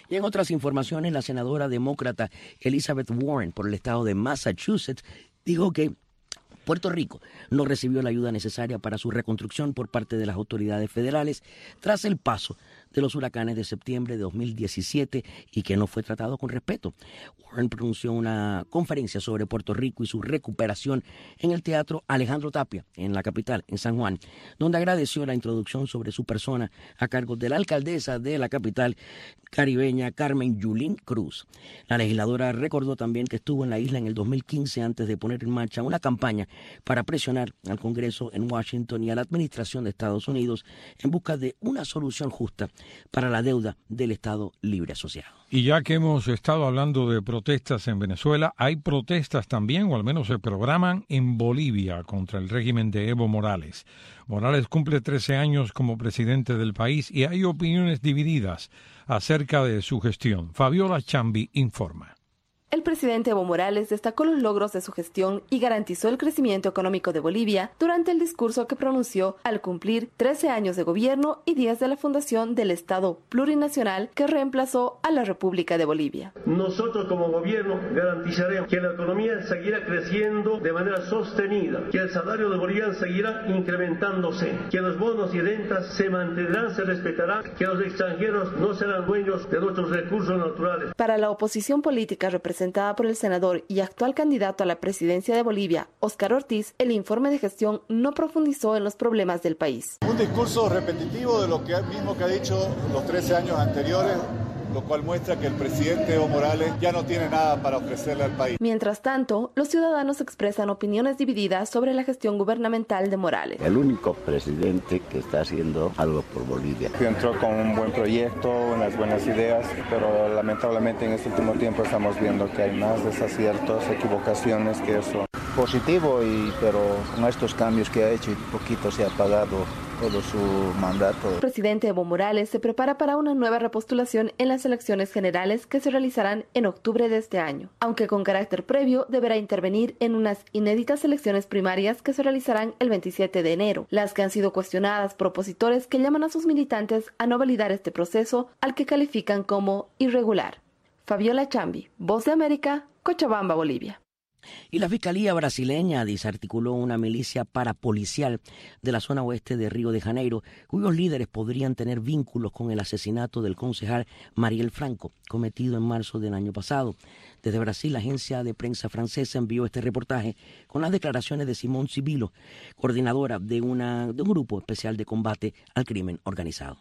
Y en otras informaciones, la senadora demócrata Elizabeth Warren por el estado de Massachusetts dijo que Puerto Rico no recibió la ayuda necesaria para su reconstrucción por parte de las autoridades federales tras el paso de los huracanes de septiembre de 2017 y que no fue tratado con respeto. Warren pronunció una conferencia sobre Puerto Rico y su recuperación en el Teatro Alejandro Tapia, en la capital, en San Juan, donde agradeció la introducción sobre su persona a cargo de la alcaldesa de la capital caribeña, Carmen Yulín Cruz. La legisladora recordó también que estuvo en la isla en el 2015 antes de poner en marcha una campaña para presionar al Congreso en Washington y a la administración de Estados Unidos en busca de una solución justa para la deuda del Estado Libre Asociado. Y ya que hemos estado hablando de protestas en Venezuela, hay protestas también, o al menos se programan, en Bolivia contra el régimen de Evo Morales. Morales cumple 13 años como presidente del país y hay opiniones divididas acerca de su gestión. Fabiola Chambi informa. El presidente Evo Morales destacó los logros de su gestión y garantizó el crecimiento económico de Bolivia durante el discurso que pronunció al cumplir 13 años de gobierno y 10 de la fundación del Estado plurinacional que reemplazó a la República de Bolivia. Nosotros como gobierno garantizaremos que la economía seguirá creciendo de manera sostenida, que el salario de boliviano seguirá incrementándose, que los bonos y rentas se mantendrán, se respetarán, que los extranjeros no serán dueños de nuestros recursos naturales. Para la oposición política representada por el senador y actual candidato a la presidencia de Bolivia, Óscar Ortiz, el informe de gestión no profundizó en los problemas del país. Un discurso repetitivo de lo que mismo que ha dicho los 13 años anteriores, lo cual muestra que el presidente Evo Morales ya no tiene nada para ofrecerle al país. Mientras tanto, los ciudadanos expresan opiniones divididas sobre la gestión gubernamental de Morales. El único presidente que está haciendo algo por Bolivia. Entró con un buen proyecto, unas buenas ideas, pero lamentablemente en este último tiempo estamos viendo que hay más desaciertos, equivocaciones que eso. Positivo, pero con estos cambios que ha hecho, poquito se ha pagado todo su mandato. El presidente Evo Morales se prepara para una nueva repostulación en las elecciones generales que se realizarán en octubre de este año, aunque con carácter previo deberá intervenir en unas inéditas elecciones primarias que se realizarán el 27 de enero, las que han sido cuestionadas por opositores que llaman a sus militantes a no validar este proceso al que califican como irregular. Fabiola Chambi, Voz de América, Cochabamba, Bolivia. Y la Fiscalía brasileña desarticuló una milicia parapolicial de la zona oeste de Río de Janeiro, cuyos líderes podrían tener vínculos con el asesinato del concejal Mariel Franco, cometido en marzo del año pasado. Desde Brasil, la agencia de prensa francesa envió este reportaje con las declaraciones de Simone Cibilo, coordinadora de un grupo especial de combate al crimen organizado.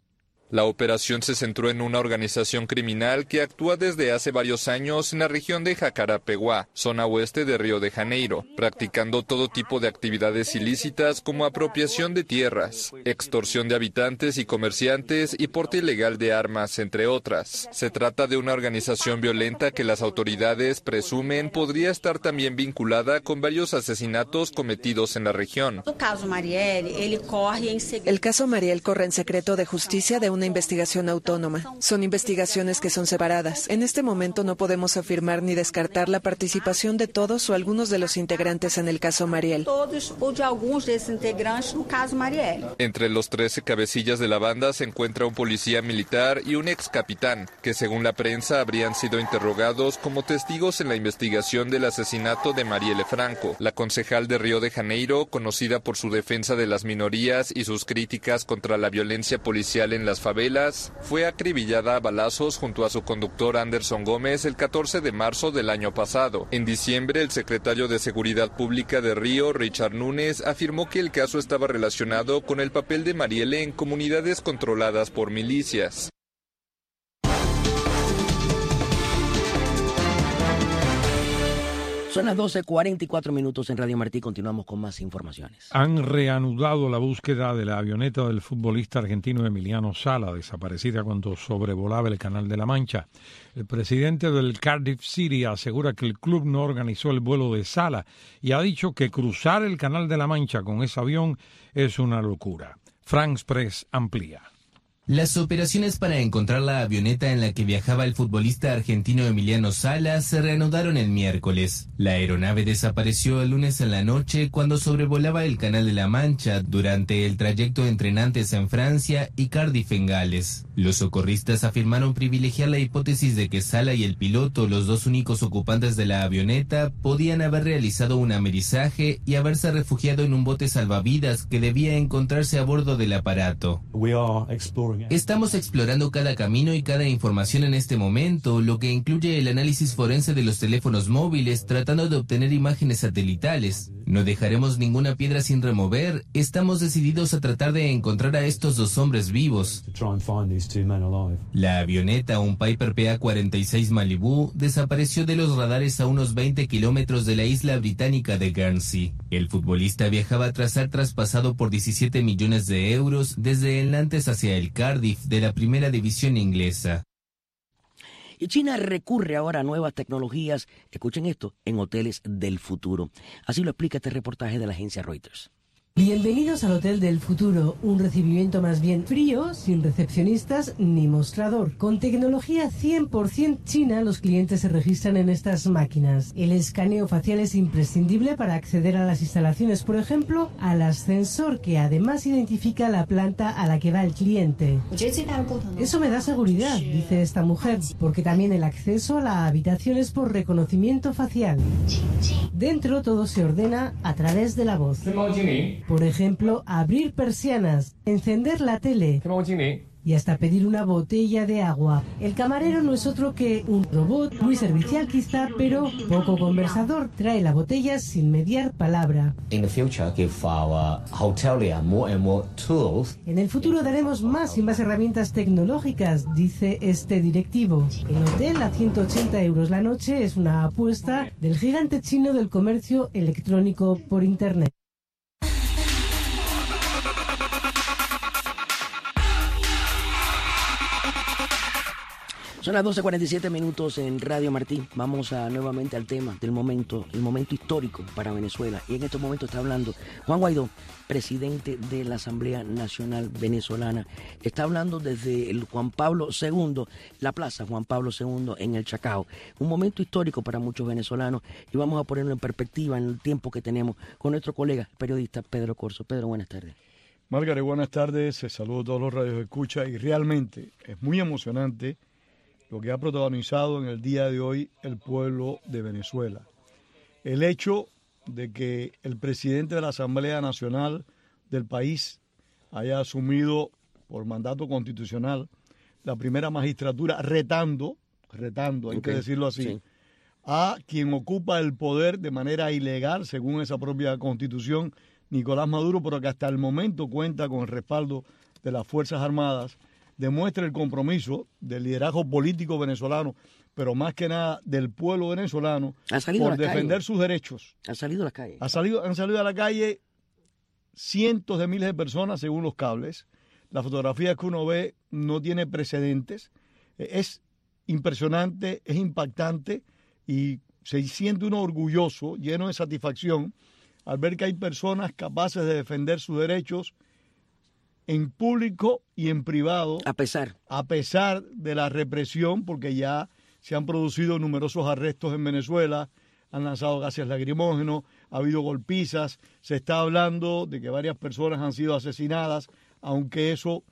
La operación se centró en una organización criminal que actúa desde hace varios años en la región de Jacarapeguá, zona oeste de Río de Janeiro, practicando todo tipo de actividades ilícitas como apropiación de tierras, extorsión de habitantes y comerciantes y porte ilegal de armas, entre otras. Se trata de una organización violenta que las autoridades presumen podría estar también vinculada con varios asesinatos cometidos en la región. El caso Mariel corre en secreto de justicia de una investigación autónoma. Son investigaciones que son separadas. En este momento no podemos afirmar ni descartar la participación de todos o algunos de los integrantes en el caso Mariel. Entre los 13 cabecillas de la banda se encuentra un policía militar y un ex capitán, que según la prensa habrían sido interrogados como testigos en la investigación del asesinato de Marielle Franco, la concejal de Río de Janeiro, conocida por su defensa de las minorías y sus críticas contra la violencia policial en las favelas, fue acribillada a balazos junto a su conductor Anderson Gómez el 14 de marzo del año pasado. En diciembre, el secretario de Seguridad Pública de Río, Richard Núñez, afirmó que el caso estaba relacionado con el papel de Marielle en comunidades controladas por milicias. Son las 12:44 en Radio Martí. Continuamos con más informaciones. Han reanudado la búsqueda de la avioneta del futbolista argentino Emiliano Sala, desaparecida cuando sobrevolaba el Canal de la Mancha. El presidente del Cardiff City asegura que el club no organizó el vuelo de Sala y ha dicho que cruzar el Canal de la Mancha con ese avión es una locura. France Press amplía. Las operaciones para encontrar la avioneta en la que viajaba el futbolista argentino Emiliano Sala se reanudaron el miércoles. La aeronave desapareció el lunes en la noche cuando sobrevolaba el Canal de la Mancha durante el trayecto entre Nantes en Francia y Cardiff en Gales. Los socorristas afirmaron privilegiar la hipótesis de que Sala y el piloto, los dos únicos ocupantes de la avioneta, podían haber realizado un amerizaje y haberse refugiado en un bote salvavidas que debía encontrarse a bordo del aparato. Estamos explorando cada camino y cada información en este momento, lo que incluye el análisis forense de los teléfonos móviles, tratando de obtener imágenes satelitales. No dejaremos ninguna piedra sin remover. Estamos decididos a tratar de encontrar a estos dos hombres vivos. La avioneta, un Piper PA-46 Malibu, desapareció de los radares a unos 20 kilómetros de la isla británica de Guernsey. El futbolista viajaba tras ser traspasado por 17 millones de euros desde el Nantes hacia el Cardiff de la primera división inglesa. Y China recurre ahora a nuevas tecnologías, escuchen esto, en hoteles del futuro. Así lo explica este reportaje de la agencia Reuters. Bienvenidos al Hotel del Futuro, un recibimiento más bien frío, sin recepcionistas ni mostrador. Con tecnología 100% china, los clientes se registran en estas máquinas. El escaneo facial es imprescindible para acceder a las instalaciones, por ejemplo, al ascensor, que además identifica la planta a la que va el cliente. Eso me da seguridad, dice esta mujer, porque también el acceso a la habitación es por reconocimiento facial. Dentro todo se ordena a través de la voz. Por ejemplo, abrir persianas, encender la tele y hasta pedir una botella de agua. El camarero no es otro que un robot, muy servicial quizá, pero poco conversador. Trae la botella sin mediar palabra. En el futuro daremos más y más herramientas tecnológicas, dice este directivo. El hotel a 180 euros la noche es una apuesta del gigante chino del comercio electrónico por Internet. Son las 12:47 en Radio Martí. Vamos nuevamente al tema del momento, el momento histórico para Venezuela. Y en estos momentos está hablando Juan Guaidó, presidente de la Asamblea Nacional Venezolana. Está hablando desde el Juan Pablo II, la Plaza Juan Pablo II en el Chacao. Un momento histórico para muchos venezolanos y vamos a ponerlo en perspectiva en el tiempo que tenemos con nuestro colega, el periodista Pedro Corso. Pedro, buenas tardes. Margaret, buenas tardes. Saludo a todos los radios de escucha y realmente es muy emocionante lo que ha protagonizado en el día de hoy el pueblo de Venezuela. El hecho de que el presidente de la Asamblea Nacional del país haya asumido por mandato constitucional la primera magistratura retando, hay que decirlo así, sí, a quien ocupa el poder de manera ilegal, según esa propia constitución, Nicolás Maduro, pero que hasta el momento cuenta con el respaldo de las Fuerzas Armadas, demuestra el compromiso del liderazgo político venezolano, pero más que nada del pueblo venezolano, por defender sus derechos. Han salido a las calles. Han salido a la calle cientos de miles de personas, según los cables. La fotografía que uno ve no tiene precedentes. Es impresionante, es impactante y se siente uno orgulloso, lleno de satisfacción, al ver que hay personas capaces de defender sus derechos en público y en privado, a pesar de la represión, porque ya se han producido numerosos arrestos en Venezuela, han lanzado gases lacrimógenos, ha habido golpizas, se está hablando de que varias personas han sido asesinadas, aunque eso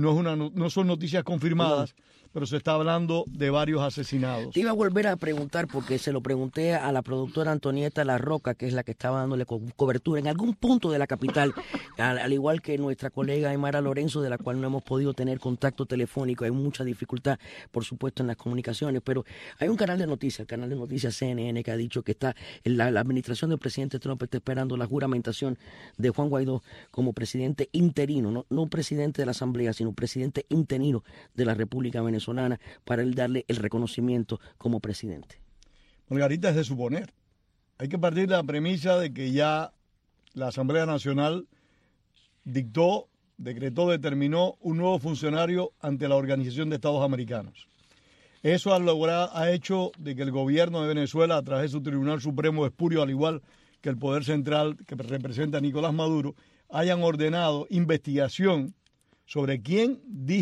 no son noticias confirmadas, pero se está hablando de varios asesinados. Te iba a volver a preguntar, porque se lo pregunté a la productora Antonieta La Roca, que es la que estaba dándole cobertura en algún punto de la capital, al igual que nuestra colega Aymara Lorenzo, de la cual no hemos podido tener contacto telefónico. Hay mucha dificultad, por supuesto, en las comunicaciones, pero hay un canal de noticias, el canal de noticias CNN, que ha dicho que está la administración del presidente Trump está esperando la juramentación de Juan Guaidó como presidente interino, no presidente de la Asamblea, sino presidente interino de la República Venezolana, para él darle el reconocimiento como presidente. Margarita, es de suponer. Hay que partir de la premisa de que ya la Asamblea Nacional determinó un nuevo funcionario ante la Organización de Estados Americanos. Eso ha hecho de que el gobierno de Venezuela, a través de su Tribunal Supremo espurio, al igual que el Poder Central que representa a Nicolás Maduro, hayan ordenado investigación sobre quién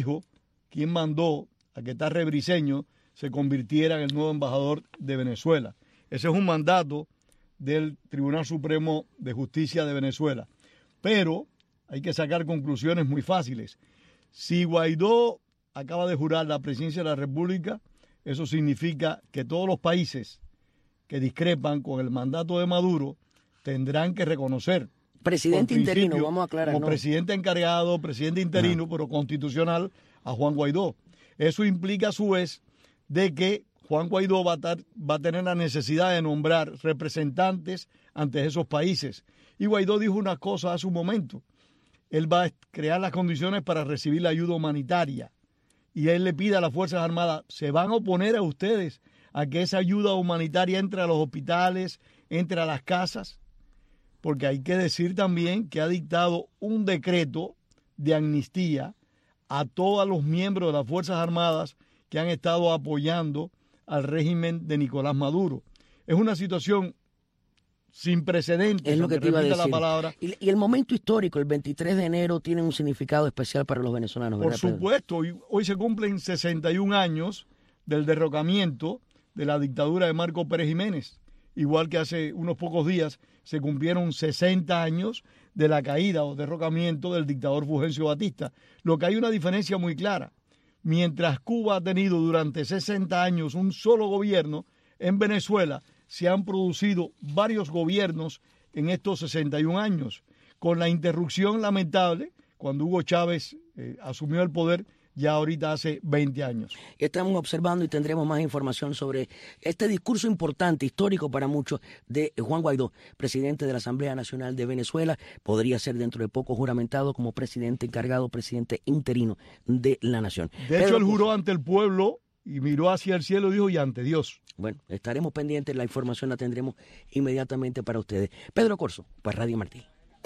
mandó a que Tarre Briceño se convirtiera en el nuevo embajador de Venezuela. Ese es un mandato del Tribunal Supremo de Justicia de Venezuela. Pero hay que sacar conclusiones muy fáciles. Si Guaidó acaba de jurar la presidencia de la República, eso significa que todos los países que discrepan con el mandato de Maduro tendrán que reconocer. Presidente interino, vamos a aclarar. Como presidente encargado, presidente interino, pero constitucional, a Juan Guaidó. Eso implica a su vez de que Juan Guaidó va a tener la necesidad de nombrar representantes ante esos países. Y Guaidó dijo una cosa hace un momento. Él va a crear las condiciones para recibir la ayuda humanitaria. Y él le pide a las Fuerzas Armadas, ¿se van a oponer a ustedes a que esa ayuda humanitaria entre a los hospitales, entre a las casas? Porque hay que decir también que ha dictado un decreto de amnistía a todos los miembros de las Fuerzas Armadas que han estado apoyando al régimen de Nicolás Maduro. Es una situación sin precedentes, es lo que te iba a decir. La palabra. Y el momento histórico, el 23 de enero, tiene un significado especial para los venezolanos, ¿verdad, Por supuesto, hoy se cumplen 61 años del derrocamiento de la dictadura de Marcos Pérez Jiménez. Igual que hace unos pocos días se cumplieron 60 años de la caída o derrocamiento del dictador Fulgencio Batista. Lo que hay una diferencia muy clara. Mientras Cuba ha tenido durante 60 años un solo gobierno, en Venezuela se han producido varios gobiernos en estos 61 años, con la interrupción lamentable cuando Hugo Chávez asumió el poder ya ahorita hace 20 años. Estamos observando y tendremos más información sobre este discurso importante, histórico para muchos, de Juan Guaidó, presidente de la Asamblea Nacional de Venezuela. Podría ser dentro de poco juramentado como presidente encargado, presidente interino de la nación. De hecho, él juró ante el pueblo y miró hacia el cielo y dijo, y ante Dios. Bueno, estaremos pendientes, la información la tendremos inmediatamente para ustedes. Pedro Corso, para Radio Martí.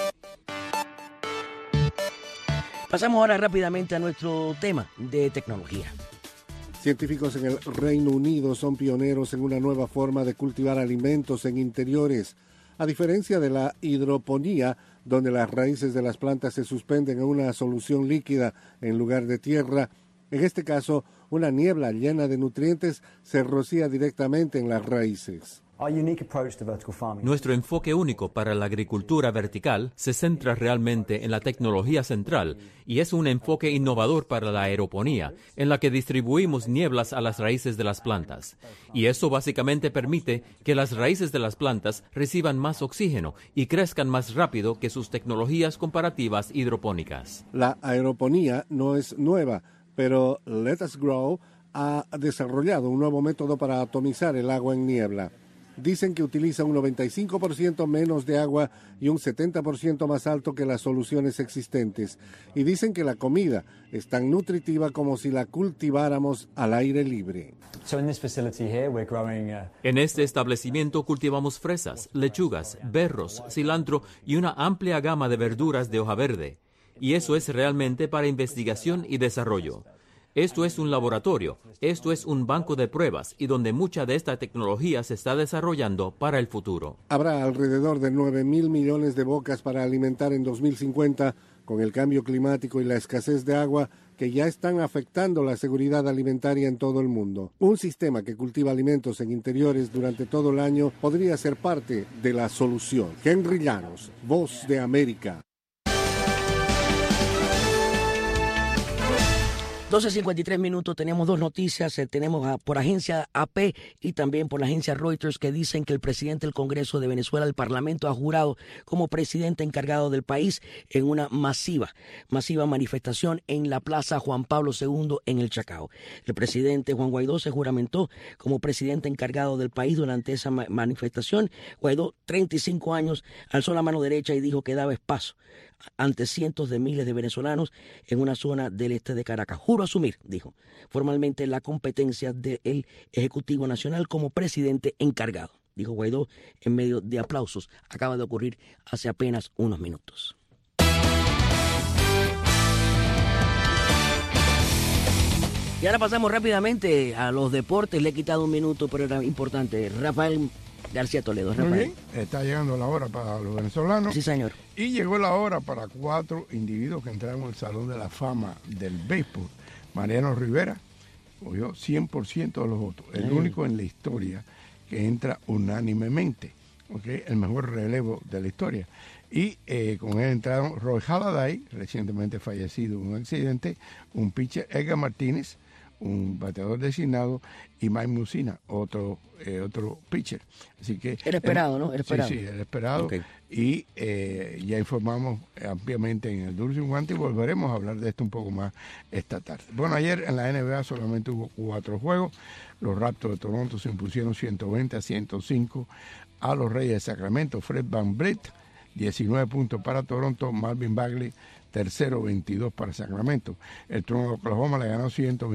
Pasamos ahora rápidamente a nuestro tema de tecnología. Científicos en el Reino Unido son pioneros en una nueva forma de cultivar alimentos en interiores. A diferencia de la hidroponía, donde las raíces de las plantas se suspenden en una solución líquida en lugar de tierra, en este caso, una niebla llena de nutrientes se rocía directamente en las raíces. Nuestro enfoque único para la agricultura vertical se centra realmente en la tecnología central y es un enfoque innovador para la aeroponía, en la que distribuimos nieblas a las raíces de las plantas. Y eso básicamente permite que las raíces de las plantas reciban más oxígeno y crezcan más rápido que sus tecnologías comparativas hidropónicas. La aeroponía no es nueva, pero Let Us Grow ha desarrollado un nuevo método para atomizar el agua en niebla. Dicen que utiliza un 95% menos de agua y un 70% más alto que las soluciones existentes. Y dicen que la comida es tan nutritiva como si la cultiváramos al aire libre. En este establecimiento cultivamos fresas, lechugas, berros, cilantro y una amplia gama de verduras de hoja verde. Y eso es realmente para investigación y desarrollo. Esto es un laboratorio, esto es un banco de pruebas y donde mucha de esta tecnología se está desarrollando para el futuro. Habrá alrededor de 9.000 millones de bocas para alimentar en 2050 con el cambio climático y la escasez de agua que ya están afectando la seguridad alimentaria en todo el mundo. Un sistema que cultiva alimentos en interiores durante todo el año podría ser parte de la solución. Henry Llanos, Voz de América. 12:53 minutos, tenemos dos noticias, tenemos por agencia AP y también por la agencia Reuters que dicen que el presidente del Congreso de Venezuela, el Parlamento, ha jurado como presidente encargado del país en una masiva manifestación en la Plaza Juan Pablo II en el Chacao. El presidente Juan Guaidó se juramentó como presidente encargado del país durante esa manifestación. Guaidó, 35 años, alzó la mano derecha y dijo que daba espacio ante cientos de miles de venezolanos en una zona del este de Caracas. Juro asumir, dijo, formalmente la competencia del Ejecutivo Nacional como presidente encargado, dijo Guaidó en medio de aplausos. Acaba de ocurrir hace apenas unos minutos. Y ahora pasamos rápidamente a los deportes. Le he quitado un minuto, pero era importante. Rafael García Toledo. Muy Rafael. bien, está llegando la hora para los venezolanos. Sí, señor. Y llegó la hora para 4 individuos que entraron al Salón de la Fama del Béisbol. Mariano Rivera cogió 100% de los votos, el único en la historia que entra unánimemente, ¿okay? El mejor relevo de la historia. Y con él entraron Roy Halladay, recientemente fallecido en un accidente, un pitcher Edgar Martínez, un bateador designado, y Mike Mussina, otro pitcher. Así que era esperado, ¿no? Era esperado. Sí, era esperado. Okay. Y ya informamos ampliamente en el Dulce Guante y volveremos a hablar de esto un poco más esta tarde. Bueno, ayer en la NBA solamente hubo 4 juegos. Los Raptors de Toronto se impusieron 120-105 a los Reyes de Sacramento. Fred VanVleet, 19 puntos para Toronto. Marvin Bagley, tercero, 22 para Sacramento. El Trueno de Oklahoma le ganó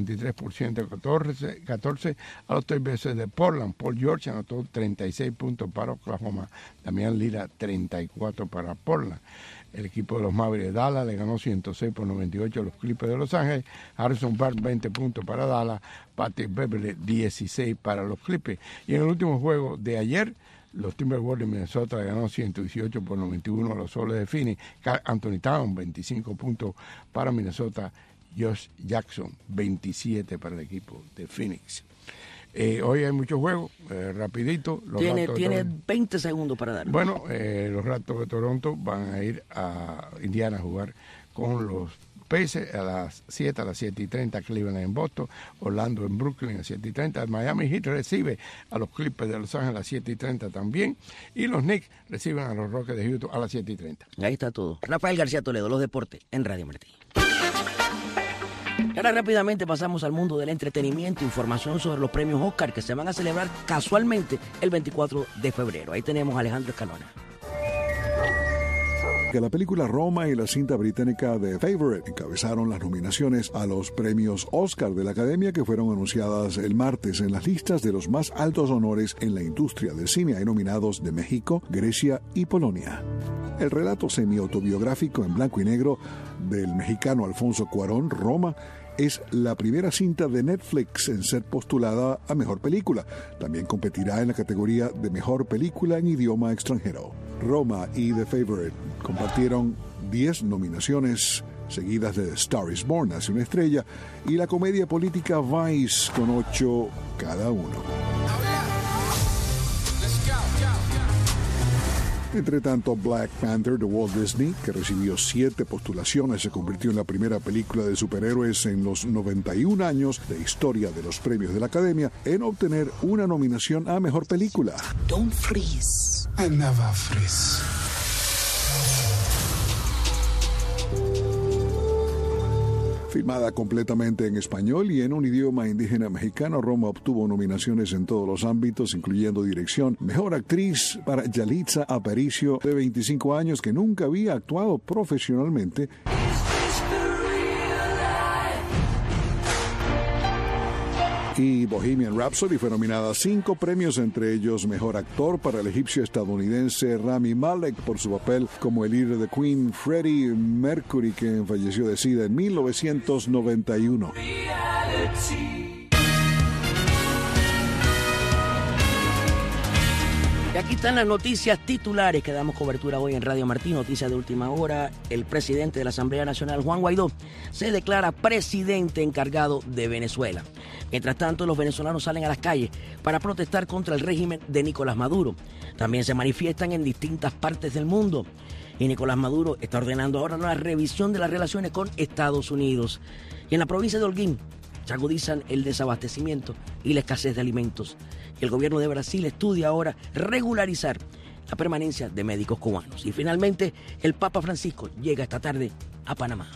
123% 14 a los 3 veces de Portland. Paul George anotó 36 puntos para Oklahoma. Damián Lillard, 34 para Portland. El equipo de los Mavericks de Dallas le ganó 106-98 a los Clippers de Los Ángeles. Harrison Barnes, 20 puntos para Dallas. Patrick Beverley, 16 para los Clippers. Y en el último juego de ayer, los Timberwolves de Minnesota le ganó 118-91 a los Soles de Phoenix. Anthony Towns, 25 puntos para Minnesota. Josh Jackson, 27 para el equipo de Phoenix. Hoy hay muchos juegos, rapidito. Tiene 20 segundos para dar. Bueno, los Raptors de Toronto van a ir a Indiana a jugar con los Pacers a las 7, a las 7:30, Cleveland en Boston, Orlando en Brooklyn a 7:30, Miami Heat recibe a los Clippers de Los Ángeles a las 7:30 también, y los Knicks reciben a los Rockets de Houston a las 7:30. Ahí está todo. Rafael García Toledo, los deportes en Radio Martí. Ahora rápidamente pasamos al mundo del entretenimiento, información sobre los premios Oscar que se van a celebrar casualmente el 24 de febrero. Ahí tenemos a Alejandro Escalona. Que la película Roma y la cinta británica The Favourite encabezaron las nominaciones a los premios Oscar de la Academia, que fueron anunciadas el martes en las listas de los más altos honores en la industria del cine. Hay nominados de México, Grecia y Polonia. El relato semi-autobiográfico en blanco y negro del mexicano Alfonso Cuarón, Roma, es la primera cinta de Netflix en ser postulada a Mejor Película. También competirá en la categoría de Mejor Película en idioma extranjero. Roma y The Favourite compartieron 10 nominaciones, seguidas de Star is Born, Nace una estrella, y la comedia política Vice, con 8 cada uno. Entre tanto, Black Panther de Walt Disney, que recibió 7 postulaciones, se convirtió en la primera película de superhéroes en los 91 años de historia de los premios de la Academia en obtener una nominación a Mejor Película. Don't freeze. I never freeze. Filmada completamente en español y en un idioma indígena mexicano, Roma obtuvo nominaciones en todos los ámbitos, incluyendo dirección. Mejor actriz para Yalitza Aparicio, de 25 años, que nunca había actuado profesionalmente. Y Bohemian Rhapsody fue nominada a 5 premios, entre ellos Mejor Actor para el egipcio estadounidense Rami Malek por su papel como el líder de Queen, Freddie Mercury, quien falleció de SIDA en 1991. Y aquí están las noticias titulares que damos cobertura hoy en Radio Martí. Noticias de última hora. El presidente de la Asamblea Nacional, Juan Guaidó, se declara presidente encargado de Venezuela. Mientras tanto, los venezolanos salen a las calles para protestar contra el régimen de Nicolás Maduro. También se manifiestan en distintas partes del mundo. Y Nicolás Maduro está ordenando ahora una revisión de las relaciones con Estados Unidos. Y en la provincia de Holguín se agudizan el desabastecimiento y la escasez de alimentos. Y el gobierno de Brasil estudia ahora regularizar la permanencia de médicos cubanos. Y finalmente, el Papa Francisco llega esta tarde a Panamá.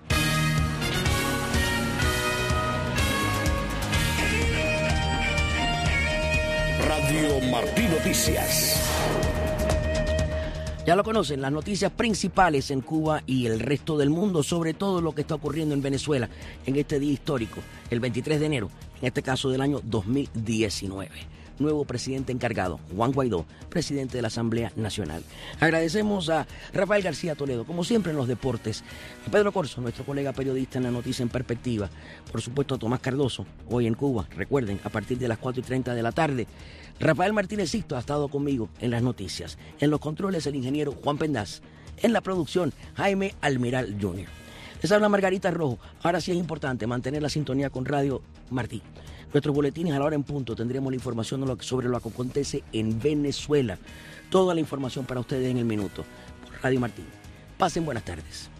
Radio Martí Noticias. Ya lo conocen, las noticias principales en Cuba y el resto del mundo, sobre todo lo que está ocurriendo en Venezuela en este día histórico, el 23 de enero, en este caso del año 2019. nuevo presidente encargado, Juan Guaidó, presidente de la Asamblea Nacional. Agradecemos a Rafael García Toledo, como siempre en los deportes, a Pedro Corso, nuestro colega periodista en La Noticia en Perspectiva, por supuesto a Tomás Cardoso, hoy en Cuba, recuerden, a partir de las 4:30 de la tarde. Rafael Martínez Sisto ha estado conmigo en las noticias, en los controles el ingeniero Juan Pendaz, en la producción Jaime Almiral Jr. Les habla Margarita Rojo. Ahora sí es importante mantener la sintonía con Radio Martí. Nuestros boletines a la hora en punto tendremos la información sobre lo que acontece en Venezuela. Toda la información para ustedes en el minuto por Radio Martí. Pasen buenas tardes.